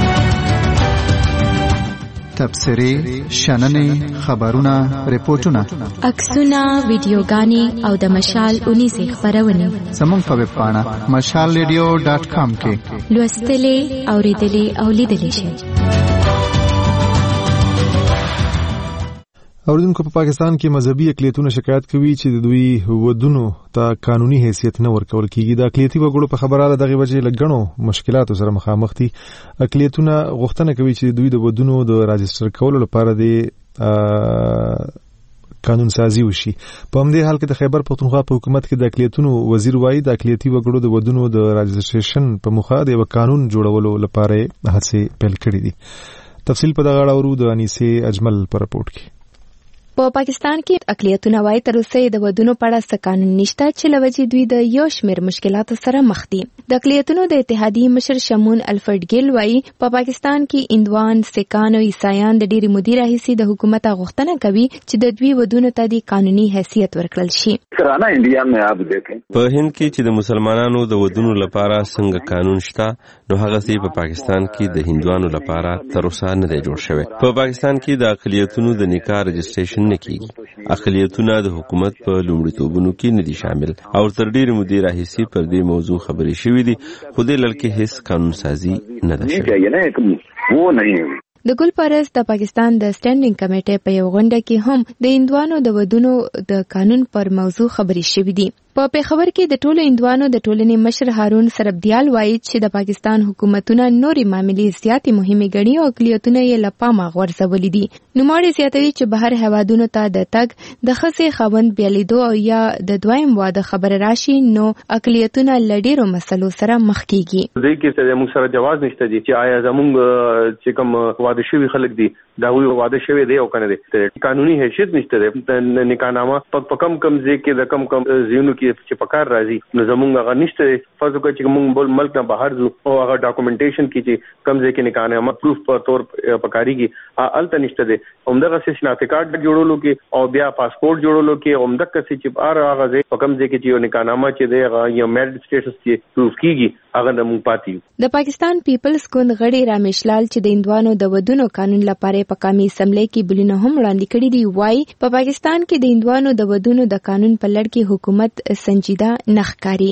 تبصرې شننې خبرونه ریپورتونه عکسونه ویډیوګانې او د مشال 19 خبرونه زموږ په ویب پاڼه mashalradio.com کې لوستلې اوریدلې او لیدلې شئ. اوریدونکو په پاکستان کې مذهبي اقلیتونه شکایت کوي چې د دوی ودونو ته قانوني حیثیت نه ورکول کیږي. د اقلیتي وګړو په خبره دغه وجه لګڼو مشکلاتو سره مخامخ دي. اقلیتونه غوښتنه کوي چې دوی د ودونو د راجستر کولو لپاره د قانون سازي وشي. په همدې حال کې د خیبر پختونخوا په حکومت کې د اقلیتونو وزیر وایي د اقلیتي وګړو د ودونو د راجستریشن په موخه د قانون جوړولو لپاره هڅې پیل کړې دي. تفصیل په دغه اړه ورو د انیسه اجمل پر رپورټ کې. په پاکستان کې اقلیتونه وايي تر اوسه د ودونو په اړه څه قانون نشته چې لوجې دوی د یو شمېر مشکلاتو سره مخ دي. د اقلیتونو د اتحادیې مشر شمون الفرد ګیل وايي په پاکستان کې هندوان، سکان او عیسایان د ډېری مودې راهیسې د حکومت غوښتنه کوي چې د دوی ودونو ته د قانوني حیثیت ورکړل شي. په هند کې چې د مسلمانانو د ودونو لپاره څنګه قانون شته نو هغه سي په پاکستان کې د هندوانو لپاره تر اوسه نه دی جوړ شوی. په پاکستان کې د اقلیتونو د نکاح رجستریشن نه کیږي. اقلیتونه د حکومت په لومړیتوبونو کې نه دي شامل او تر ډېرې مودې راهیسې پر دې موضوع خبرې شوې دي خو دې لړ کې هیڅ قانون سازي نه ده شوې. د ګل پرست د پاکستان د سټینډینګ کمیټې په یو غونډه کې هم د هندوانو د ودونو د قانون پر موضوع خبرې شوې دي. په پیښور کې د ټولو هندوانو د ټولنې مشر هارون سربدیال وایي چې د پاکستان حکومتونه نوري معاملې زیاتې مهمې ګڼي او اقلیتونه یې له پامه غورځولي دي. نوموړی زیاتوي چې بهر هیوادونو ته د تګ د ښځې خاوند بیا لیدو او یا د دویم واده خبره راشي نو اقلیتونه له ډېرو مسلو سره مخ کیږي. دې کې موږ سره جواز نشته دي چې آیا زموږ چې کوم واده شوي خلک دي دا وی واده شوی دی او کنه دی قانوني حیثیت نشته دی. نکاح نامه په کم ځای کې د کم ځایونو کې چې پکار راځي نو زموږ هغه نشته. فرض وکړئ چې موږ بل ملک نه بهر ځو او هغه ډاکومنټیشن کې چې کم ځای کې نکاح نامه پروف په تور پکاريږي الته نشته دی. همدغه څه شناختی کارت جوړولو کې او بیا پاسپورت جوړولو کې همدغه څه چې هغه ځای په کم ځای کې چې نکاح نامه چې دی هغه یو میرټ سټیټس چې پروف کیږي هغه د مونږ پاتې. د پاکستان پیپلز ګوند غړي رامیشلال چې د هندوانو د ودونو قانون لپاره په قومي اسمبلی کې بلونه هم وړاندې کړي دي وایي په پاکستان کې د هندوانو د ودونو د قانون په لړ کې حکومت سنجیده نه ښکاري.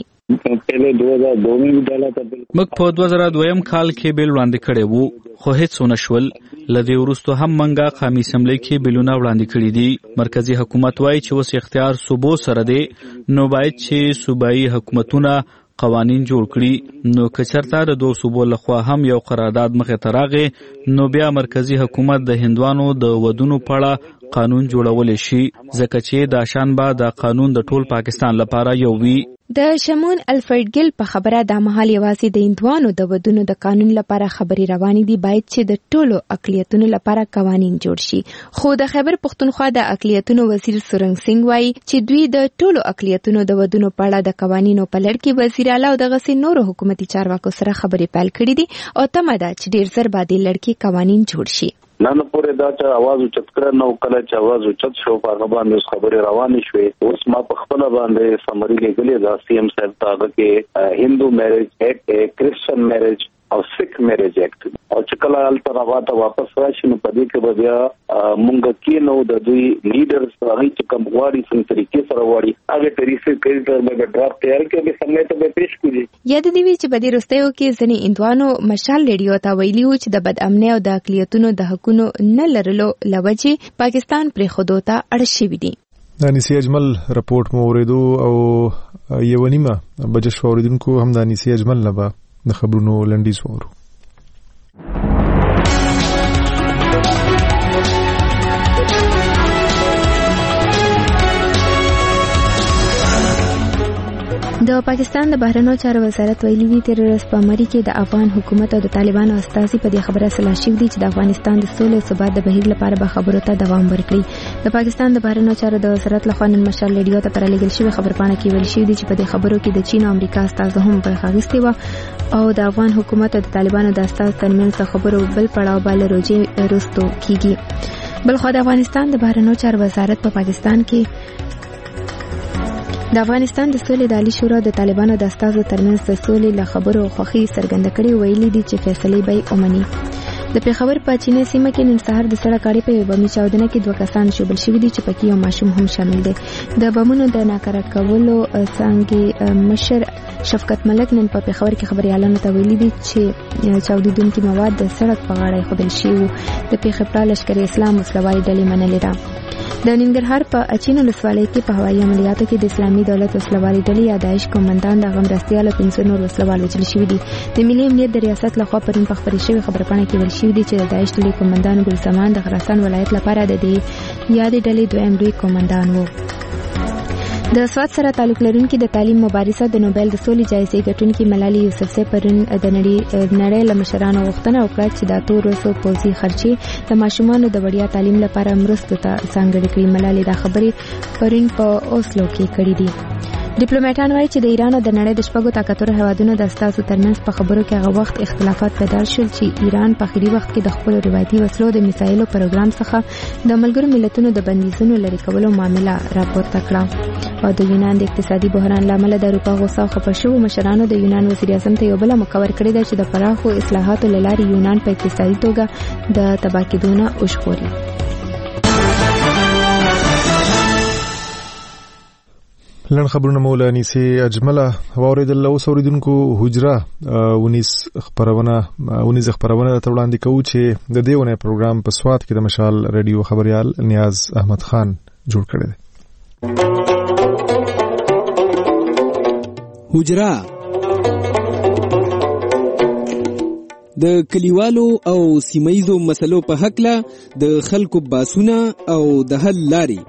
موږ په 2002 کال کې بیل وړاندې کړی وو خو هیڅ ونه شول. لدې وروسته هم منګه قومي اسمبلی کې بیلونه وړاندې کړي دي. مرکزی حکومت وایي چې اوس اختیار صوبو سره دی نو باید چې صوبایي حکومتونه قوانین جوړ کړي. نو کچرته د دوه صوبو لخوا هم یو قرارداد مخې ته راغی نو بیا مرکزی حکومت د هندوانو د ودونو په اړه قانون جوړول شي ځکه چې دا شان به د قانون د ټول پاکستان لپاره یو وي. د شمون الفرد ګیل په خبره د مهال یوازې د هندوانو د ودونو د قانون لپاره خبرې روانې دي، باید چې د ټولو اقلیتونو لپاره قوانین جوړ شي. خو د خیبر پختونخوا د اقلیتونو وزیر سورنګ سنگ وایي چې دوی د ټولو اقلیتونو د ودونو په اړه د قوانینو په لړ کې وزیر اعلی او دغه سي نورو حکومتي چارواکو سره خبرې پیل کړې دي او تمه ده چې ډیر زر به د لړ کې قوانین جوړ شي. نن پورې دا چې आवाज اوچت کړ نو کله چې आवाज اوچت شو په هغه باندې خبرې روانې شوې. اوس ما په خپل باندې سمري لیکلې دا سی ایم صاحب ته کې هندو میریج ایکټ، کرسچن میریج او سیک میریج ایکټ او چې کله الته واپس راشي نو په دې کې به بیا مونږ کې نو د دوی لیډرز هغه چې کوم غواړي څنګه طریقې سره غواړي هغه طریقې کوي تر به ډراپ تیار کړي به سمې ته به پیش کړي. یاد دی چې په دې وروستیو کې ځینې هندوانو مشال ریډیو ته ویلي و چې د بد امنۍ او د اقلیتونو د حقونو نه لرلو لوجې پاکستان پرې خودو ته اړ شوي دي. د انیسي اجمل رپورټ مو اوریدو او یو نیمه بجې شو اوریدونکو هم د انیسي اجمل نه به د خبرونو لنډیز وورو. د پاکستان د بهرنیو چارو وزارت ویلي دی تر ورځې په مری کې د افغان حکومت او د طالبانو استازي په دې خبره سره شوي دي چې د افغانستان د سولې او ثبات د بهیر لپاره به خبرو ته دوام ورکړي. د پاکستان د بهرنیو چارو د وزارت لخوا نن مشال ریډیو ته پرلېږل شوی خبرپاڼه کې ویل شوی دی چې په دې خبرو کې د چین او امریکا استازو هم برخه اخیستې وه او د افغان حکومت او د طالبانو د استازو ترمنځ د خبرو بل پړاو به له روجې وروسته کیږي. بلخو د افغانستان د بهرنیو چارو وزارت په پاکستان کې د افغانستان د سولې د عالی شورا د طالبانو د استازو ترمنځ د سولې له خبرو خوښي څرګنده کړې ویلي دي چې فیصلې به ومني. د پیښور په چینه سیمه کې نن سهار د سړک اړې په بمي چاودنه کې 2 کسان شوبل شوي دي چې پکې یو ماشوم هم شامل دی. د بمونو د ناکاره کولو څنګه مشر شفقت ملک نن په پیښور کې خبريالانو ته ویلي دي چې چاودیدونکي مواد د سړک په غاړه خودل شوي. د پیښور لشکر اسلام وسلوالي ډلې منلې ده. د ننګرهار په اچین ولسوالۍ کې په هوایي عملیاتو کې د اسلامي دولت وسلوالي ډلې یا داعش قومندان د غمرستیال او 500 نور وسلوال وژل شوي دي. د ملي امنیت د ریاست لخوا پرون په خبري شوی خبرپاڼه کې ویل شوی دی چې د داعش ډلې قومندان ګل زمان د خراسان ولایت لپاره د دې یادې ډلې دویم لوی قومندان وو. د سواد سره تعلق لرونکي د تعلیم مبارزه د نوبل د سولې جایزې ګټونکي ملالي یوسفزۍ پرون د نړۍ له مشرانو غوښتنه وکړه چې د 200 پوځي خرچې د ماشومانو د وړیا تعلیم لپاره مرستو ته ځانګړې کړي. ملالي دا خبرې پرون په اوسلو کې کړې دي. ډیپلوماټان وایي چې د ایران او د نړۍ د شپږو طاقتورو هیوادونو د استازو ترمنځ په خبرو کې هغه وخت اختلافات پیدا شول چې ایران په اخري وخت کې د خپل روایتي وسلو د میسایلو پروګرام څخه د ملګرو ملتونو د بندیزونو لرې کولو معامله راپورته کړه او د یونان د اقتصادي بحران لامل د اروپا غوسه او خفه شوو مشرانو د یونان وزیر اعظم ته یو بل مقرر کړی دی چې د پراخو اصلاحاتو له لارې یونان په اقتصادي توګه د تباه کېدو نه وژغوري. لن خبرونه مولانی سي اجمله واوریدل اوس اوریدونکو حجره 19 خبرونه ته وړاندې کوو چې د دیونه پروګرام په سواد کې د مشال ریډیو خبريال نیاز احمد خان جوړ کړی دی. حجره د کلیوالو او سیمایزو مسلو په حق له د خلکو باسونه او د حل لاري.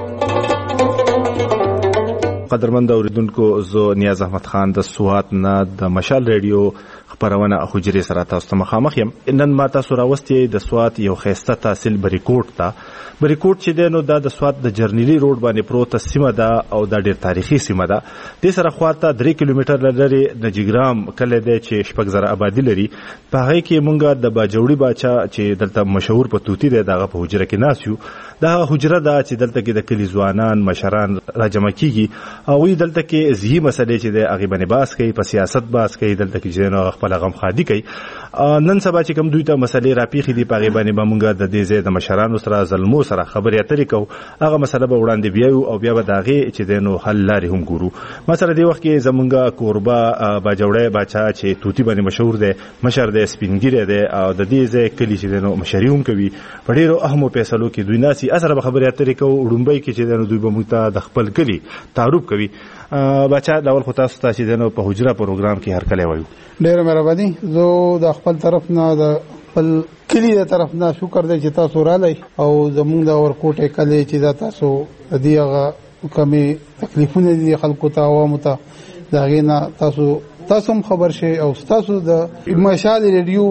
قدرمند اوریدونکو زه نیاز احمد خان د سوات نه د مشال ریډیو خبرونه حجرې سره تاسو ته مخامخ یم. نن ما تاسو راوستي د سوات یو خيسته تحصیل بریکوټ چې دینو د سوات د جرنیلی روډ باندې پروت سیمه ده او د ډیر تاریخي سیمه ده. د سره خواته 3 کیلومتر لري نجګرام کله ده چې شپږ زره آبادی لري. په هغه کې مونږه د باجوړي باچا چې دلته مشهور په توتی ده دغه په حجره کې ناسیو. دا حجره ده چې دلته کې د کلی ځوانان مشران راجمع کیږي او دلته کې زی مسلې چې د هغه باندې باس کوي، په سیاست باس کوي، دلته کې جنو خپل غم خادي کوي. نن سبا چې کوم دوی ته مسلې راپیخي دي په هغه باندې مونږه د دې ځای د مشرانو سره ظلمو سره خبرې اترې کوو. هغه مسله به وړاندې بیاو او بیا به داغه چې دینو حل لاري هم ګورو. مثلا دی وخت کې زمونږه کوربا باجوړی باچا چې توتی باندې مشهور دی، مشر دی، سپینګری دی او د دې ځای کلی چې دینو مشریوم کوي. په ډیرو اهمو فیصلو کې دوی ناسي اثر به خبرې اترې کوو. وړومبۍ کې چې دینو دوی به موږ ته د خپل کلی تعارف کوي. بچا ډول خو تاسو ته چې دنو په حجره پروګرام کې هر کله وایو. ډیره مهرباني. زه د خپل طرف نه د خپل کلی د طرف نه شکر دی چې تاسو رالی او زمونږ د ورکوټه کلی چې تاسو دیغه کمی تکلیفونه دي خلکو ته عوامو ته دا غینا تاسو هم خبر شئ او تاسو د مشال ریډیو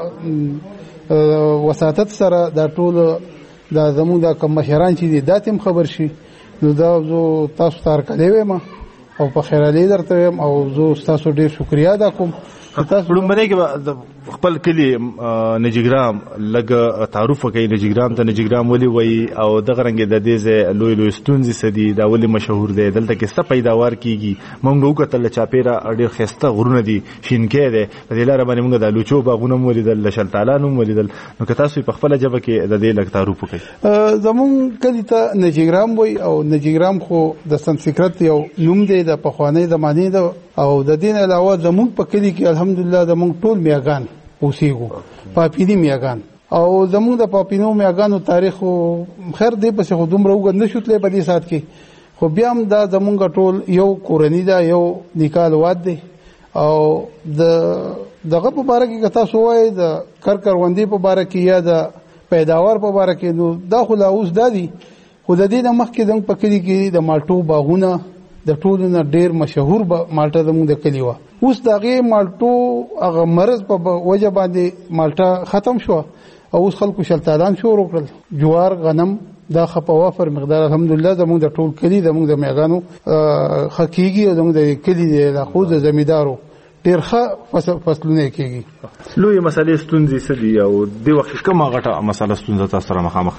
په وساتت سره دا ټول دا زموږ د کوم مشران چې دي دا تم خبر شي نو دا زه تاسو ته ورکړی وم او په خیر علي درته ویم او زه تاسو ډیر شکریا ادا کوم. تاسو لومړی کې خپل کلی نجګرام لګ تعارف کوي نجګرام ته نجګرام ولي وای او دغه رنګ د دې ز لوی لوی ستونزې سدي دا ولي مشهور دی دلته کې څه پیداوار کیږي موږ وکتل چاپیرا ډیر خسته غرونه دي شینکې ده په دې لاره باندې موږ د لوچو باغونه ولیدل شلتالانو ولیدل نو که تاسو په خپل جبه کې د دې لګ تعارف کوي. زمون کلی ته نجګرام وای او نجګرام خو د سنسکرت یو نوم دی د پخوانی زمانه ده او د دین علاوه زمون په کلی کې الحمدلله زمون ټول میاګان اوسېګو پاپینی میاګان او زمون د پاپینو میاګانو تاریخ خیر دی پس خو دومره وګ نه شوتلې په دې سات کې خو بیا هم دا زمونږ ټول یو کورنۍ ده یو نکال واد دی او دغه په باره کې تاسو وایي د کروندې په باره کې یا د پیداوار په باره کې نو دا خو لا اوس دادي خو د دې نه مخکې زموږ په کلي کې د مالټو باغونه د ټولو نه ډیر مشهور مالټه زموږ د کلي وه. اوس د هغې مالټو هغه مرض په وجه باندې مالټه ختم شوه او اوس خلکو شلتالان شروع کړل جوار غنم دا په وافر مقدار الحمدلله زموږ د ټول کلي زموږ د میاګانو ښه کېږي او زموږ د کلي د علاقو د زمیندارو ډېر ښه فصلونه کېږي. لویې مسلې ستونزې څه دي او دې وخت کې کومه غټه مسله ستونزه تاسو سره مخامخ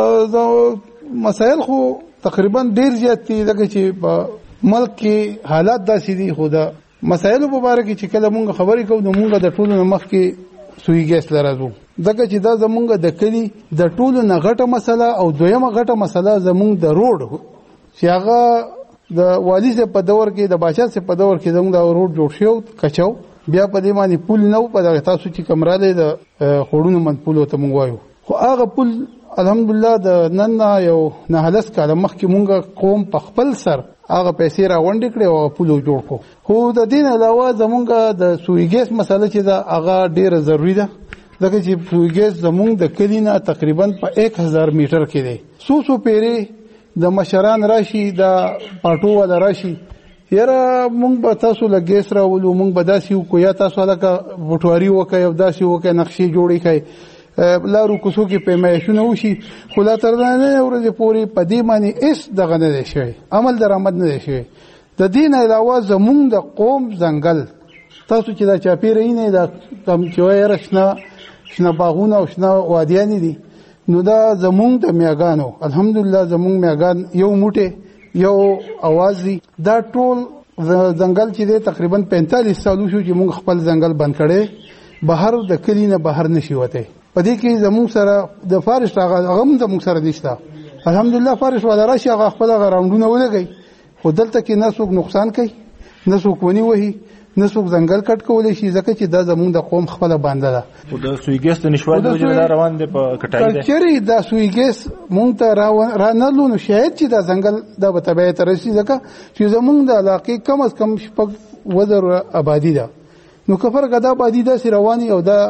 ده؟ مسایل خو تقریبا ډېر زیات دي ځکه چې په ملک کې حالات داسې دي خو د مسایلو په باره کې چې کله مونږ خبرې کوو نو مونږ د ټولو نه مخکې سوی ګیس ته راځو ځکه چې دا زمونږ د کلي د ټولو نه غټه مسله او دویمه غټه مسله زمونږ د روډ چې هغه د والي صاحب په دور کې د باچا صاحب په دور کې زمونږ د روډ جوړ شو کچاو بیا په دې باندې پول نه و په دغه تاسو چې کمراله د خوړونو من پول ته مونږ وایو خو هغه پول الحمدلله د نن یو نه هلس کاله مخکې مونږ قوم په خپل سر هغه پیسې راغونډې کړې او پولو جوړ کړو. خو د دین علاوه زمونږ د سوی ګیس مسله چې ده هغه ډیره ضروری ده ځکه چې سوی ګیس زمونږ د کلي نه تقریبا په 1000 میټر کې دی. څو پیرې د مشران راشي د پاټو والا راشي یاره مونږ به تاسو له ګیس راولو مونږ به داسې وکړو یا تاسو هلکه بټواري وکړئ او داسې وکړئ نقشې جوړې کړئ لارو کوڅو کې پیمایشونه وشي خو لا تر نننۍ ورځې پورې په دې باندې هېڅ دغه نه دی شوی عمل درآمد نه دی شوی. د دې نه علاوه زمونږ د قوم ځنګل تاسو چې دا چاپېره یې نه دا کم چې وایي یاره شنه باغونه او شنه وادیانې دي نو دا زمونږ د میاګانو الحمدلله زمونږ میاګان یو موټی یو اواز دي دا ټول ځنګل چې دی تقریبا 45 سالو شو چې مونږ خپل ځنګل بند کړی بهر د کلي نه بهر نشي وتی په دې کې زموږ سره د فارش هغه هم زموږ سره نشته الحمدلله فارش والا راشي هغه خپل هغه راوندونه ولګي خو دلته کې نه څوک نقصان کوي نه څوک ونی وهي نه څوک ځنګل کټ کولی شي ځکه چې دا زموږ د قوم خپله بانده ده. خو د سوی ګیس د نشوالي د وجې روان دی په کټای دی چېرې دا سوی ګیس مونږ ته رانهلو نو شاید چې دا ځنګل دا به تبعیه ته رسي ځکه چې زموږ د علاقې کم از کم 6,000 آبادي ده نو که فرق دا آبادي داسې رواني او دا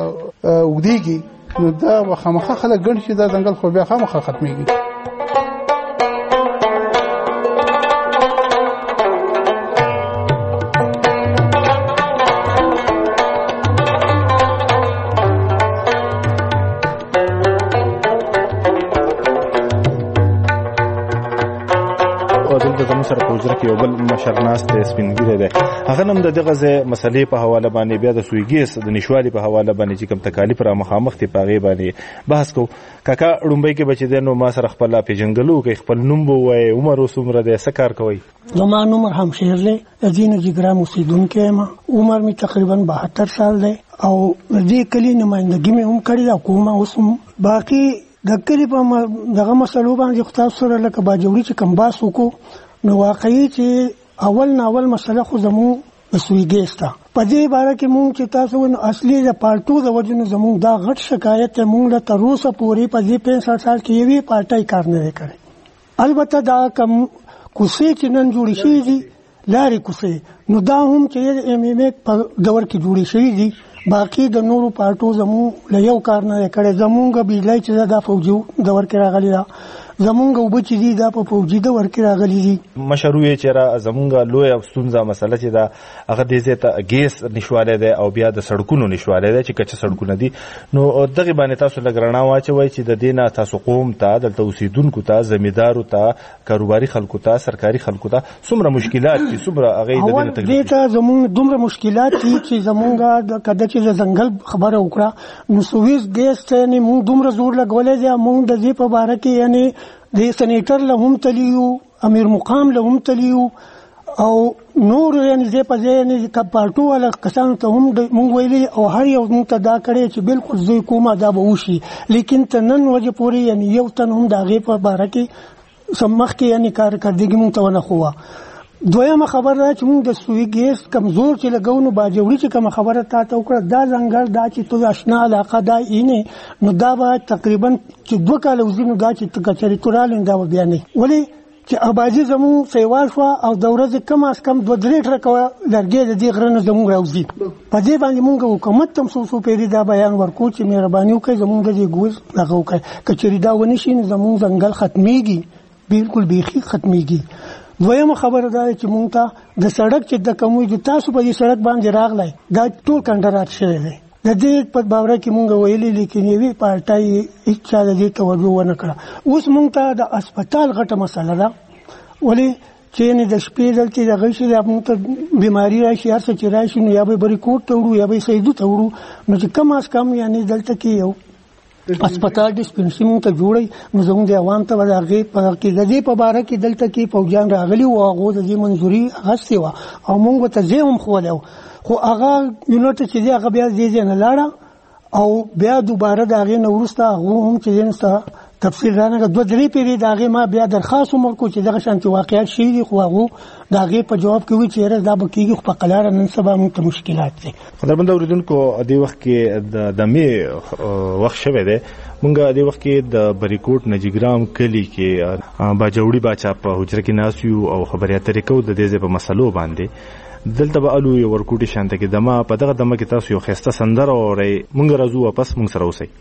اوږدېږي نو دا به خامخا خلک ګڼ شي دا ځنګل خو بیا خامخا ختمېږي. سره په وزره کې یو بل مشر ناست دی سپینګیری دی هغه هم د دغه مسلې په حواله باندې بیا د سوی ګیس د نشوالي په حواله باندې چې کوم تکالیف را مخامخ دي په هغې باندې بحث کوو. کاکا ړومبی کې به چې دی نو ما سره خپل پېژنګلو کوي خپل نوم به ووایې عمر اوس څومره دی څه کار کوئ؟ زما نوم همشیر دی د دې نجګرام اوسېدونکی یم عمر مې تقریبا 72 سال دی او د دې کلي نمایندګي مې هم کړې ده کومه اوس هم باقي د کلي په دغه مسلو باندې خو تاسو سره لکه باجوړي چې کوم بحث وکړو نو واقعي چې اول مسله خو زموږ د سوی ګیس ته په دې باره کې مونږ چې تاسو ونو اصلي د پالتو د وجه نه زموږ دا غټ شکایت مونږ له تر اوسه پورې په دې 65 سال کې یوې پارټۍ کار نه کړی. البته دا کم کوڅې چې نن جوړې شوي دي لارې کوڅې نو دا هم چې ایم ایم په دور کې جوړې شوي دي باقي د نورو پارټو زموږ له یو کار نه کړی. زموږ بجلی چې دا فوجي دور کې راغلی ده زمونږ وبو چې دي دا په فوجي د ورکې راغلي دي. مشروع چیرې زمونږ لوی افسونزه مسله چې دا هغه د زیاته ګیس نشواله ده او بیا د سړکونو نشواله ده چې کچ سړکونه دي. نو دغه باندې تاسو لګرنا واچوي چې د دینه تاسو قوم ته د توسیدونکو ته زمیدارو ته کاروباري خلکو ته سرکاري خلکو ته څومره مشکلات دي څومره هغه د دینه تکلیف دي. زمونږ دومره مشکلات دي چې زمونږ د کده چې د ځنګل خبره وکړه نو سویس ګیس ته نه موږ دومره زور لګولې دي. موږ د دې په باره کې یعنی د سېنیټر له هم تلیو امیر مقام له هم تلیو او نور یعنی زه په ځای نه کپارټو ولا کسان ته هم مونږ ویلي او هر یو مونږ ته دا کړی چې بالکل زه کومه دا به وشي. لیکن تنن وجه پوری یعنی یو تن هم دا غي په باره کې سمخ کې یعنی کارکردګي مونږ ته ونه خو. دویمه خبر را چې مونږ د سوی ګیس کمزور چې لګاونو باجوړي چې کوم خبره تاسو وکړه دا ځنګل دا چې تو آشنا علاقه دا اینه نو دا به تقریبا چې 2 کال وزینو دا چې کچري تورال دا بیا نه ولی چې اباجي زمو سیوال شو او د ورځې کم از کم 2-3 ټرکه لرګي د دې غرنه زمو راوځي. په دې باندې مونږ حکومت تم سو پیری دا بیان ورکو چې مهرباني وکړي زمو د دې ګوز لغو کوي کچري دا ونشي زمو ځنګل ختميږي بالکل بیخي ختميږي. دویمه خبره دا چې مونږ ته د سړک چې د کومې د تاسو په دې سړک باندې راغلی دا ټول کنډرات شوی دی. د دې په باور کې مونږ ویلي لیکن یوې پارټای هیڅ چا د دې توجه ونه کړه. اوس مونږ ته د هسپتال غټه مسله ده ولی چې نه د شپې دلته د غشي د مونږ ته بیماری راشي هر څه چې راشي نو یا به بریکوټ ته وړو یا به سیدو ته وړو نو چې کم از کم یعنی دلته کې یو هسپتال ډیسپنسری مونږ ته جوړي نو زموږ د عوام ته ورغې په کې د دې په باره کې دلته کې فوجان راغلي او هغه د دې منځوري غوښتي و او مونږ ته زهم خو خو هغه یونټ چې دی هغه بیا دې نه لاړه او بیا دوباره دا غي نورسته هغه هم چې نسته تفصیل رانه 2-3 پیری دا غي ما بیا درخواست وکړو چې دغه شانتي واقعیت شي دي خو هغه دا غي په جواب کې وی چې دا به کېږي خو په قلاره نن سبا موږ ته مشکلات دي. قدرمن اوریدونکو د وخت کې د می وخت شوه دی مونږ د وخت کې د بریکوټ نجیګرام کلی کې باجوړي باچا په حجره کې ناسیو او خبري اترې کو د دې په مسلو باندې دلته به الو یو ورکوټي شانته کې دمه په دغه دمه کې تاسو یو خسته سندر اورئ مونږ راځو واپس مونږ سره اوسئ.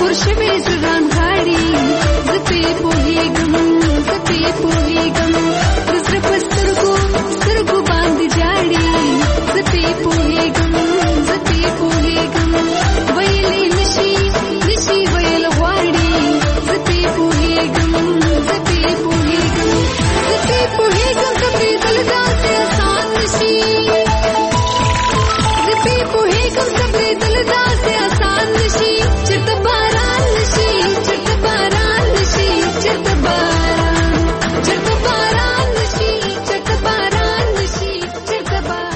تور شوي زران غاړي زپې پوهېږم زړه په سترګو باندې جاړي زپې پوهېږم ویلې نشي ویل غواړي زپې پوهېږم زپې دل داسې آسان نشي زپې پوهېږم دل داسې آسان نشي چېرته باران نشي چېرته باران نشي چېرته باران نشي چېرته باران نشي چېرته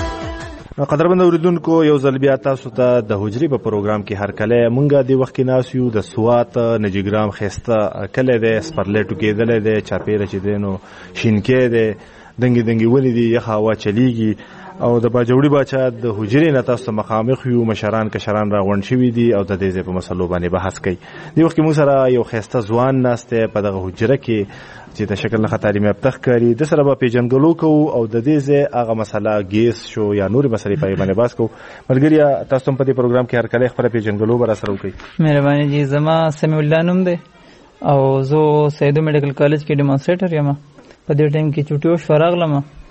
باران. قدرمن اوریدونکو یو ځل بیا تاسو ته د حجرې په پروګرام کې هر کله مونږه د وخت کې ناس یو د سوات نجګرام خسته کله د سپرلیټو کېدل د چاپیره چې دینو شینکې د دنګي ولې دی یخ هوا چلیږي او د باجوړي باچا د حجرې نه تاسو مخامخ یو مشران کشران راغونډ شوي دي او د دې په مسلو باندې بحث کوي. د وخت کې موږ سره یو خسته ځوان ناشته په دغه حجره کې چې د شکل نه تعلیمي ابتخ کوي د سره په پیژنګلو کوو او د دې ځای هغه مسله ګیس شو یا نور مسلې په باندې بحث کوو. ملګری تاسو په دې پروګرام کې هر کله خبره پیژنګلو بر سره وکړي. مهرباني جی زما سمیع الله نوم دی او زه سیدو میډیکل کالج کې ډیمانسټریټر یم. په دې ټیم کې چټیو شراغلم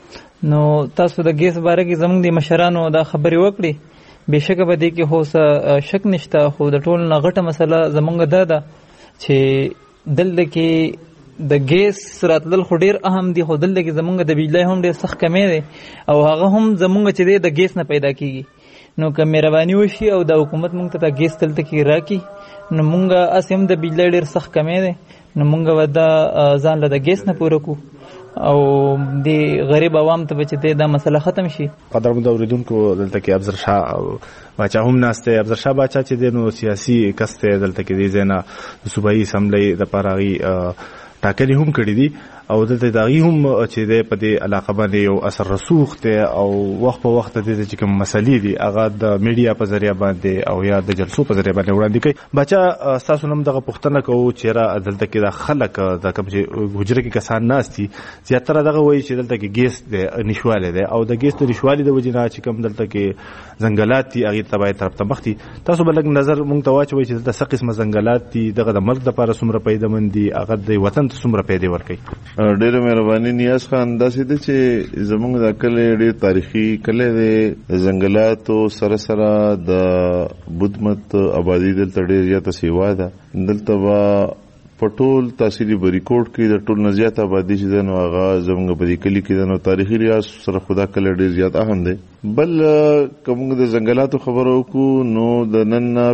نو تاسو د ګیس باره کې زموږ د مشرانو دا خبرې وکړي. بېشکه به دې کې هو څه شک نشته خو د ټول نه غټه مسله زموږ دا ده چې دلته کې د ګیس راتلل خو ډېر اهم دي خو دلته کې زموږ د بجلی هم ډېر سخت کمی دی او هغه هم زموږ چې دی د ګیس نه پیدا کېږي. نو که مهرباني وشي او د حکومت موږ ته د ګیس دلته کې راکړي نو موږ هسې هم د بجلی ډېر سخت کمی دی نو موږ به دا ځان له د ګیس نه پوره کړو او د غریب عوام ته به چې دا مسله ختم شي. قدرمن اوریدونکو دلته کې افضل شاه باچا هم ناشته. افضل شاه باچا چې د نو سیاسي کسته دلته کې دی زینا د صوبایي اسمبلی د پاراغي ټاکلي هم کړی دي او دلته داغي هم چې د په دې علاقه باندې یو اثر رسوخ ته او وخت په وخت د دې چې کوم مسلې دي هغه د میډیا په ذریعہ باندې او یا د جلسو په ذریعہ باندې وړاندې کوي. بچا تاسو نوم دغه پوښتنه کوو چې را دلته کې د خلک د کوم چې حجره کې کسان ناشتي زیاتره دغه وایي چې دلته کې ګیس د نشواله ده او د ګیس د نشوالي د وجې نه چې کوم دلته کې ځنګلات دي هغه تبعي طرف ته مختي. تاسو بلګ نظر مونږ ته واچوي چې د څه قسمه ځنګلات دي دغه د ملک د لپاره څومره پیدامن دي هغه د وطن ته څومره پیدا ورکړي. ډېر مهرباني نیاز خان داسې ده چې زموږ د کله ډېر تاریخي کله د ځنګلاتو سره سره د بودمت آبادی دلته ډېر زیاته سیوا ده. دلته به په ټول تحصیلي بریکوټ کې د ټول نه زیات آبادي چې ده نو هغه زموږ په دې کلي کې ده نو تاریخي ریاض سره خدا کله ډېر زیات اهم دی. بل که موږ د ځنګلاتو خبره وکړو نو د نن نه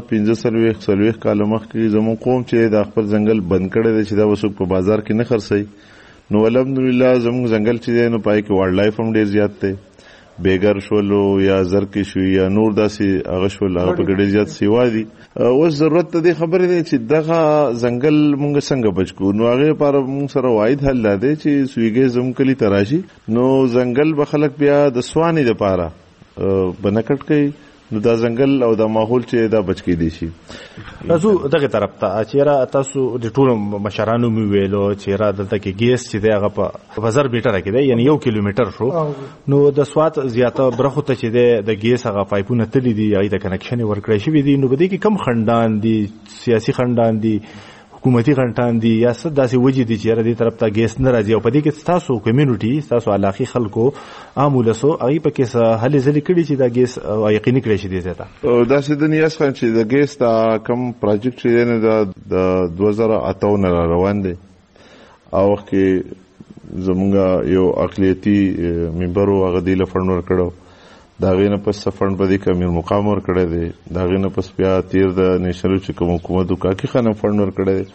45 کاله مخکې زموږ قوم چې د خپل ځنګل بند کړی دی چې دا وسوک په بازار کې نه خرڅوي نو الحمدلله زموږ ځنګل چې دی نو پای کې وایلډ لایف هم ډېر زیات دی. بیګر شولو یا زرکې شو یا نور داسې هغه شول هغه په ډېر زیات سیوا دي. اوس ضرورت ته دې خبرې دی چې دغه ځنګل موږ څنګه بچ کړو. نو هغې لپاره موږ سره واحد حل دا دی چې سویګۍ زموږ کلي ته راشي نو ځنګل به خلک بیا د سوانې دپاره به نه کټ کوي نو دا ځنګل او دا ماحول چې دا بچ کېدی شي. تاسو دغه طرف ته چیرې تاسو د ټولو مشرانو مې ویلو چیرې دلته کې ګیس چې دی هغه په 1000 میټره کې دی یعنی 1 کیلومتر شو نو د سوات زیاته برخو ته چې د ګیس هغه پایپونه تللی دي هغه د کنکشن ورکړی شوی دي نو بده کې کم خندان دي سیاسي خندان دي حکومتي غنټان دي یا څه داسې وجې دي چې دې طرف ته ګیس نه راځي او په دې کې تاسو کمیونټي تاسو علاقي خلکو عامولسو هغه په کې هلې ځلې کړي چې دا ګیس یقیني کړی شي دې ته داسې د نیاز خان چې د ګیس دا کم پروجیکټ چې دی د 2008 نه روان دی او کې زمونږ یو اقلیتي ممبر هغه دی له فنډ ورکړو دا غینه پس فنډ په دې کې امیر مقام ورکړی دی دا غینه پس بیا تیر د نېشنل چې کوم حکومت وکاکي خانم فنډ ورکړی دی.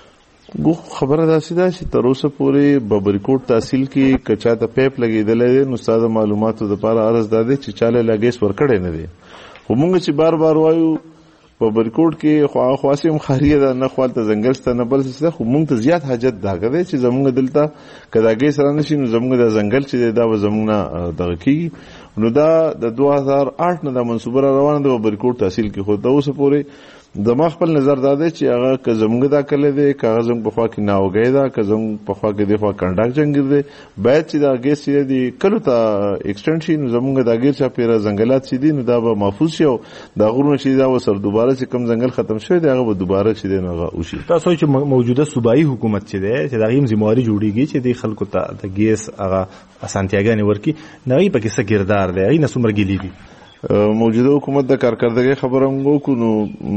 خبره داسې ده چې تر اوسه پورې ببریکوټ تحصیل کې کچا ته پیپ لګېدلی دی نو ستا د معلوماتو دپاره عرض دا دی چې چاله لا ګیس ورکړی نه دی. خو موږ چې بار بار وایو په بریکوټ کې خواصې هم خاریه ده نه خوالته ځنګل شته نه بل څه خو موږ ته زیات حاجت دا دی چې زموږ دلته که دا ګیس را نشي نو زموږ د ځنګل چې دی دا به زموږ نه دغه کېږي. نو دا د 2008 نه دا منصوبه را روانه ده په بریکوټ تحصیل کې خو د اوسه پورې د ما خپل نظر دا دی چې هغه که زموږ دا کلی دی که هغه زموږ په خوا کې ناوګی ده که زموږ په خوا کې دی خوا کنډاک جنګیر دی باید چې دا ګیس چې دی کلو ته ایکسټنډ شي نو زموږ دا ګیر چاپېره ځنګلات چې دي نو دا به محفوظ شي او دا غرونه چې دا ورسره دوباره چې کوم ځنګل ختم شوی دی هغه به دوباره چې دی نو هغه وشي. تاسو چې موجوده صوبایي حکومت چې دی چې د هغې هم ذمهواري جوړېږي چې د خلکو ته د ګیس هغه اسانتیاګانې ورکړي نو هغې پکې څه کردار دی هغې نه څومره ګیلې دي؟ موجوده حکومت د کارکردګۍ خبره هم وکړو نو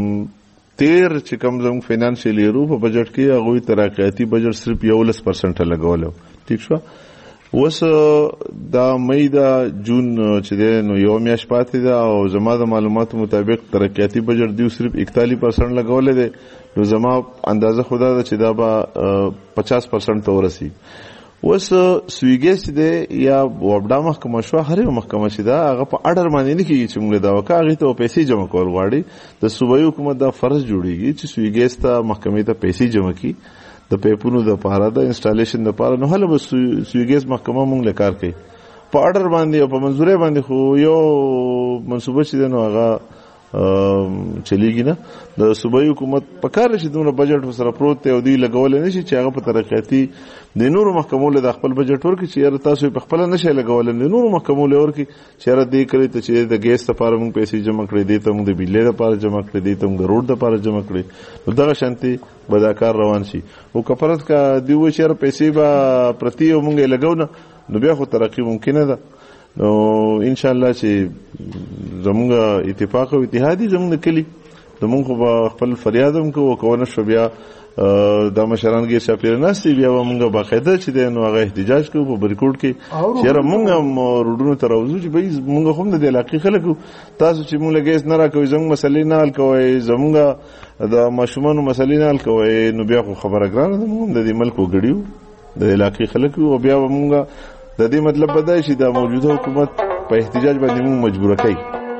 تیر چې کوم زموږ فینانشل ایرو په بجټ کې هغوی ترقیاتي بجټ صرف 11% لګولی ټیک شوه. اوس دا مئی دا جون چې دی نو یو میاشت پاتې ده او زما د معلوماتو مطابق ترقیاتي بجټ دیو صرف 41% لګولی دی نو زما اندازه خو دا ده چې دا به 50% ته ورسي. اوس سویګیس دی یا وابډا محکمه شوه هر یو محکمه چې ده هغه په اډر باندې نه کېږي چې موږ دا وکړه هغې ته پیسې جمع کول غواړي. د صوبایي حکومت دا فرض جوړېږي چې سویګیس ته محکمې ته پیسې جمع کړي د پیپونو دپاره د انسټالیشن دپاره نو هله به سویګیس محکمه موږ له کار کوي په اډر باندې او په منظورۍ باندې خو یو منصوبه چې دی نو هغه چلیږي نه. د صوبایي حکومت په کار چې دومره بجټ ورسره پروت دی او دوی لګولی نه شي چې هغه په ترقیاتي د نورو محکمو له د خپل بجټ ورکړي چې یاره تاسو یې په خپله نه شئ لګولی د نورو محکمو له ورکړي چې یاره دې کړی ته چې د ګیس دپاره موږ پیسې جمع کړې دې ته موږ د بجلۍ دپاره جمع کړې دې ته موږ د روډ دپاره جمع کړې نو دغه شانتې به دا کار روان شي. او که فرض که دوی ووایي چې یاره پیسې به پرتې او موږ یې لګو نه نو بیا خو ترقي ممکنه ده. نو انشاءالله چې زموږ اتفاق او اتحادي زموږ د کلي زموږ خو به خپل فریاد هم کوو که ونه شو بیا دا مشران ګیر چاپېره ناست دي بیا به موږ باقاعده چې دی نو هغه احتجاج کوو په بریکوټ کې چې یاره موږ هم روډونو ته راوځو چې بهی موږ خو هم د دې علاقې خلک یو تاسو چې موږ له ګیس نه راکوئ زموږ مسلې نه حل کوئ زموږ د ماشومانو مسلې نه حل کوئ نو بیا خو خبره ګرانه ده موږ هم د دې ملک وګړي یو د علاقې خلک یو او بیا به موږ د دې مطلب به دا شي دا موجوده حکومت په احتجاج باندې موږ مجبوره کوي.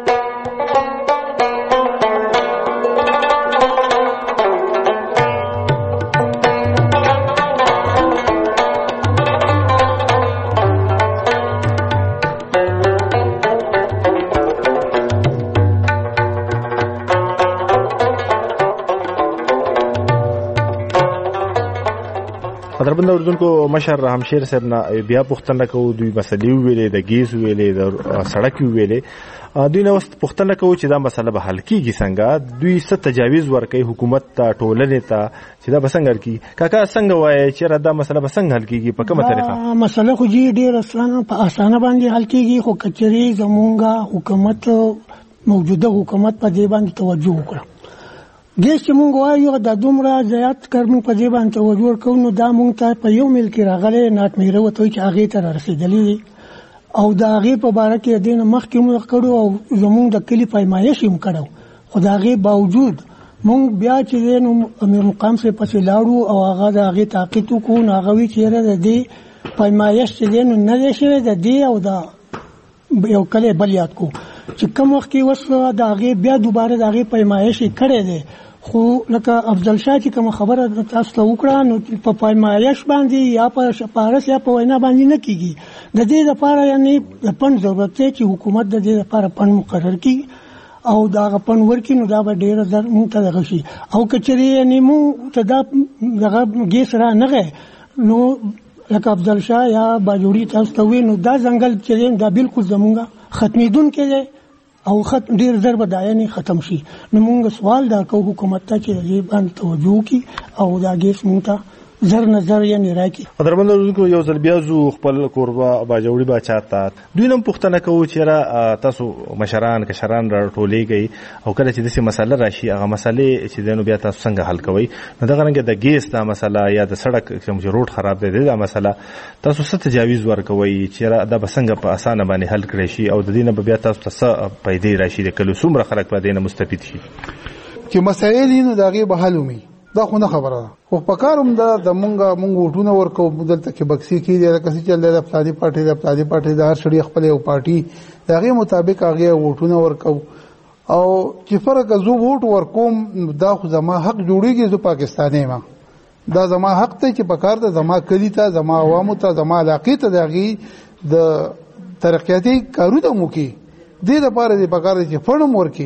قدرمن اوریدونکو مشر همشیر صاحب نه بیا پوښتنه کوو دوی مسلې ویلې د ګیس ویلې د سړک ویلې دوی نه وست پوښتنه کوو چې دا مسله به حل کیږي څنګه دوی څه تجاویز ورکوي حکومت ته ټولنې ته چې دا به څنګه حل کیږي کاکا څنګه وایي چې دا مسله به څنګه حل کیږي په کومه طریقه مسله خو جی ډېر په اسانه باندې حل کیږي خو کچري زمونږه حکومت موجوده حکومت په دې باندې توجه وکړه ګیس چې مونږ وایو دا دومره زیات کار مونږ په دې باندې توجه ورکوو نو دا مونږ ته په یو میل کې راغلی ناټ میره ورته وایي چې هغې ته رارسېدلي دي او د هغې په باره کې د دې نه مخکې مونږ کړو او زمونږ د کلي پیمایش یې هم کړی خو د هغې باوجود مونږ بیا چې دی نو امیر مقام صاحب پسې لاړو او هغه د هغې تحقیق وکړو نو هغه وایي چې یاره د دې پیمایش چې دی نو نه دی شوی د دې او د یو کلی بل یاد کړو چې کوم وخت کې اوس د هغې بیا دوباره د هغې پیمایش یې کړی دی خو لکه افضل شاه چې کوم خبره تاسو ته وکړه نو په پیمایش باندې یا په شپارس یا په وینا باندې نه کیږي د دې لپاره یعنی د پن ضرورت دی چې حکومت د دې لپاره پن مقرر کړي او دا پن ورکړي نو دا به ډېره زر مونږ ته دغه شي او که چېرې یعنې مونږ ته دا دغه ګیس رانغی نو لکه افضل شاه یا باجوړي تاسو ته ووایي نو دا ځنګل چې دی دا بالکل زمونږ ختمېدونکی دی او ډیر زر به دا یعنې ختم شي نو مونږ سوال دا کوو حکومت ته چې دې باندې توجه وکړي او دا ګیس مونږ ته زر نظر یعنې راکړي. قدرمن اوریدونکو یو ځل بیا ځو خپل کوربه باجوړي باچا ته دوی نه هم پوښتنه کوو چې یاره تاسو مشران کشران راټولېږئ او کله چې داسې مسله راشي هغه مسلې چې دی نو بیا تاسو څنګه حل کوئ نو دغه رنګه د ګیس دا مسله یا د سړک چې روډ خراب دی دا مسله تاسو څه تجاویز ورکوئ چې یاره دا به څنګه په اسانه باندې حل کړی شي او د دې نه به بیا تاسو ته څه پیدې راشي د کلو څومره خلک به دې نه مستفید شي چې مسایل یې نو د هغې به حل ومي دا خو نه خبره ده خو په کار هم ده د مونږ ووټونه ورکوو دلته کې بکسې کېږي لکه څه چل دی د پلاني پارټۍ د پلاني پارټۍ د هر سړي خپل یو پارټي د هغې مطابق هغې ووټونه ورکوو او چې فرق زه ووټ ورکوم دا خو زما حق جوړېږي زه پاکستانی یم دا زما حق دی چې په کار ده زما کلي ته زما عوامو ته زما علاقې ته د هغې د ترقیاتي کارونه هم وکړي دې دپاره دې په کار دی چې فنډ هم ورکړي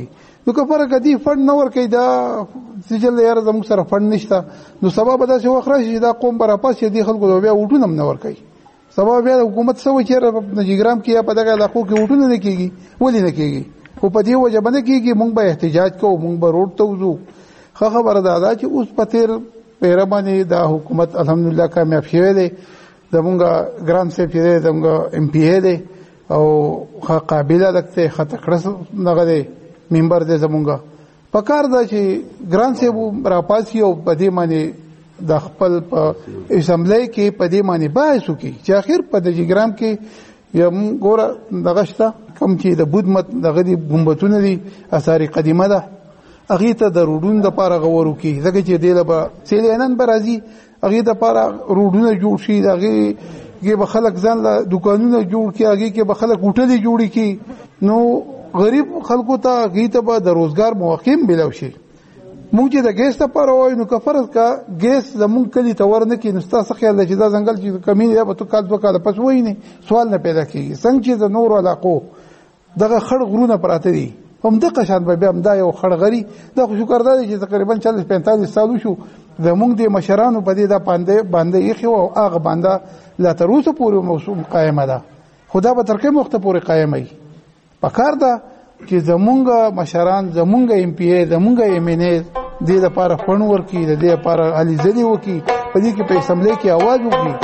نو که فرق دی فند نه ورکوي دا سجل یاره زموږ سره فند نشته نو سبا به داسې وخت راشي چې دا قوم به راپاسي دې خلکو بیا ووټونه هم نه ورکوي سبا بیا د حکومت څه وایي چېرې نجیګرام کې یا په دغه علاقو کې ووټونه نه کېږي ولې نه کېږي خو په دې وجه به نه کېږي موږ به احتجاج کوو موږ به روډ ته وځو ښه خبره دا چې اوس په تېر پیره باندې دا حکومت الحمدلله کامیاب شوی دی زمونږ ګران صاحب چې دی زمونږ ایم پی ای دی او ښه قابله دک دی ښه تکړه دغه دی ممبر دی زمونږ په کار ده چې ګران صاحب راپاسي او په دې باندې د خپل په اسمبلی کې په دې باندې بحث وکړي چې اخر په نجیګرام کې یا ګوره دغه شته کوم چې د بود مت دغه دي ګمبتونه دي اثار قدیمه ده هغې ته د روډونو دپاره غور وکړي ځکه چې دې له به سیلانیان به راځي هغې دپاره روډونه جوړ شي د هغې کې به خلک ځان له دوکانونه جوړ کړي هغې کې به خلک هوټلې جوړې کړي نو غریب خلکو ته هغې ته به د روزګار مواقع هم میلاو شي مونږ چې د ګیس دپاره وایو نو که فرض که ګیس زمونږ کلي ته ور نه کړي نو ستا څه خیال ده چې دا ځنګل چې کمین یا به تو کال 2 کاله پس ووینې سوال نه پیدا کېږي څنګه چې د نورو علاقو دغه خړ غرونه پراته دي همدغه شان به بیا همدا یو خړ غري دا خو شکر ده چې تقریبا 40-45 سال وشو زمونږ د مشرانو په دې دا باندې ایښې وه او هغه بانده لا تر اوسه پورې موسم قایمه ده خو دا به تر کوم وخته پورې قایمه وي پکار ده چې زمونږ مشران زمونږ ایم پی ای زمونږ ایم این ای دې لپاره فند ورکړي د دې لپاره هلې ځلې وکړي په دې کې په اسمبلی کې اواز وکړي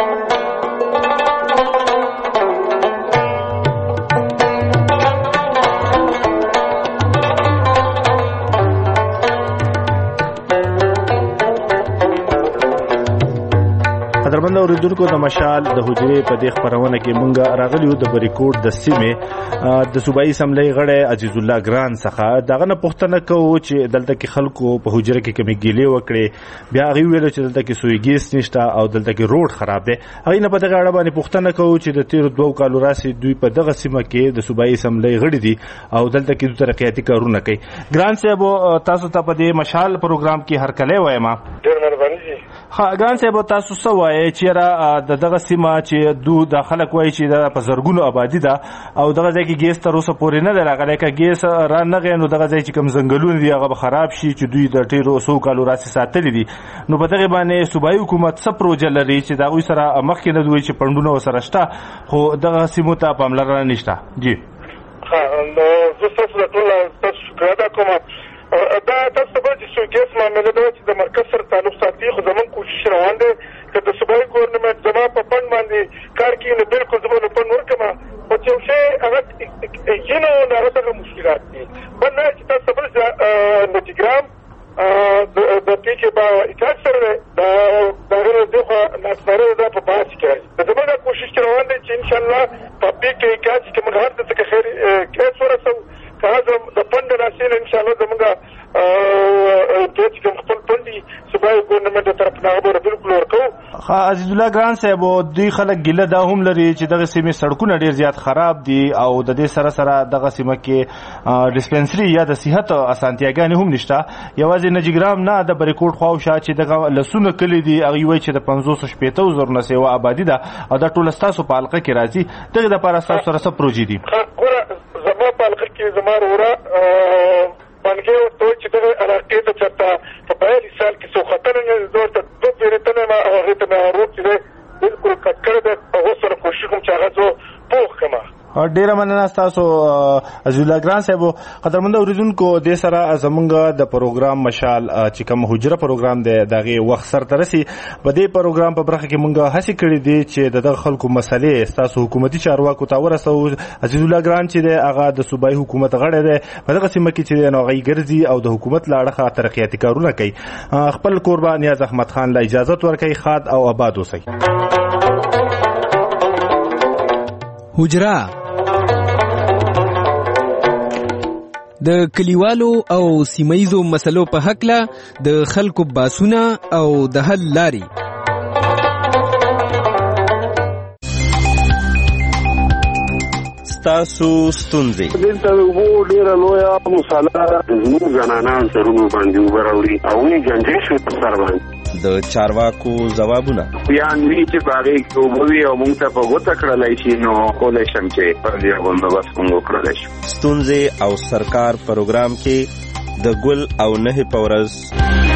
قدرمن اوریدونکو د مشال د حجرې په دې خبرونه کې مونږ راغلیو د بریکوټ د سیمې د صوبایي اسمبلی غړی عزیز الله ګران څخه دغه نه پوښتنه کوو چې دلته کې خلکو په حجره کې کومې ګیلې وکړي بیا هغې ویلو چې دلته کې سوی ګیس نشته او دلته کې روډ خراب دی هغې نه په دغه اړه باندې پوښتنه کوو چې د تېرو 2 کالو راسې دوی په دغه سیمه کې د صوبایي اسمبلی غړي دي او دلته کې دوی ترقیاتي کارونه کوي ګران صاحب تاسو ته په دې مشال پروګرام کې هرکلی وایم ډېر مهرباني دي ګران صاحب تاسو څه وایئ چېرې د دغه سیمه چې د خلک وایي چې دا په زرګونو آبادي ده او دغه ځای کې ګیس تر اوسه پورې نه دی راغلی که ګیس رانغی نو دغه ځای چې کوم ځنګلونه دي هغه به خراب شي چې دوی د ډېرو 100 کالو راسې ساتلي دي نو په دغې باندې صوبایي حکومت څه پروژه لري چې د هغوی سره مخکې نه دوی چې فنډونه ورسره شته خو دغه سیمو ته پاملرنه نشته جی نو زه ستاسو د ټول تاسو شکر ادا کوم دا تاسو ته چې څو ګیس معامله ده چې د مرکز سره تعلق ساتي خو زموږ کوشش روان دی که د صوبایي ګورنمنټ زما په فنډ باندې کار کوي نو بلکل زه به له فنډ ورکړم خو چې یو شی هغه یقینا هغه دغه مشکلات دي بل نه چې تاسو بل نجیګرام د دې کې به اکاس سره د هغې نه دېخوا ناسناره ده په بحث کې راځي زموږ دا کوشش کې روان دی چې انشاءالله په دې کې اکاس کې موږ هر څه څخه خیر کیس ورسوو که هغه د فنډ د لاسې نه انشاءالله زموږ چې کوم خپل فنډ دي صوبایي ګورنمنټ د طرف نه هغه به بلکل ورکوو عزیز الله ګران صاحب دوی خلک ګیله دا هم لري چې دغه سیمې سړکونه ډېر زیات خراب دي او د دې سره سره دغه سیمه کې ډسپنسري یا د صحت اسانتیاګانې هم نشته یوازې نجیګرام نه د بریکوټ خواوشا چې دغه لسونه کلي دي هغوی وایي چې د 560,000 نه سیوا آبادي ده او دا ټوله ستاسو په حلقه کې راځي دغې دپاره ستاسو سره څه پروژې دي ګوره زما په حلقه کې زما وروره بانګې ورته وایي چې دغه علاقې ته چېرته په 42 سال کې څو خطره نه زه ورته 2 پیرې ته نه یم او هغې ته مې روډ چې دی بلکل کټ کړی دی هغو سره کوشش کوم چې هغه زه پوخ کړم ډیره مننه ستاسو عزیز الله ګران صاحب قدرمن اوریدونکو د سره زمونږ د پروګرام مشال چې کوم حجره پروګرام دی دغه وخت سره رسي په دې پروګرام په برخه کې مونږ هڅه کړې دي چې د خلکو مسلې ستاسو حکومتي چارواکو ته ورسو عزیز الله ګران چې هغه د صوبایي حکومت غړی دی په دغه سیمه کې چې نو غي ګرځي او د حکومت لاړه ترقیاتي کارونه کوي خپل قربان نیاز احمد خان له اجازه ورکړي خاد او آباد اوسئ حجره د کلیوالو او سیمایزو مسلو په حقله د خلکو باسونه او د حل لاري ستاسو ستونزې دلته وو ډیره لویه مساله زموږ زنانان سرونو باندې اوبه راوړي او وینې ګنجې شوې په سر باندې د چارواکو ځوابونه یا نوی چې په هغې کې اوبه وي او موږ ته په ګوته کړلی شي نو کولی شم چې پر دې بندوبست موږ وکړلی شو ستونزې او سرکار پروګرام کې د ګل او 9 په ورځ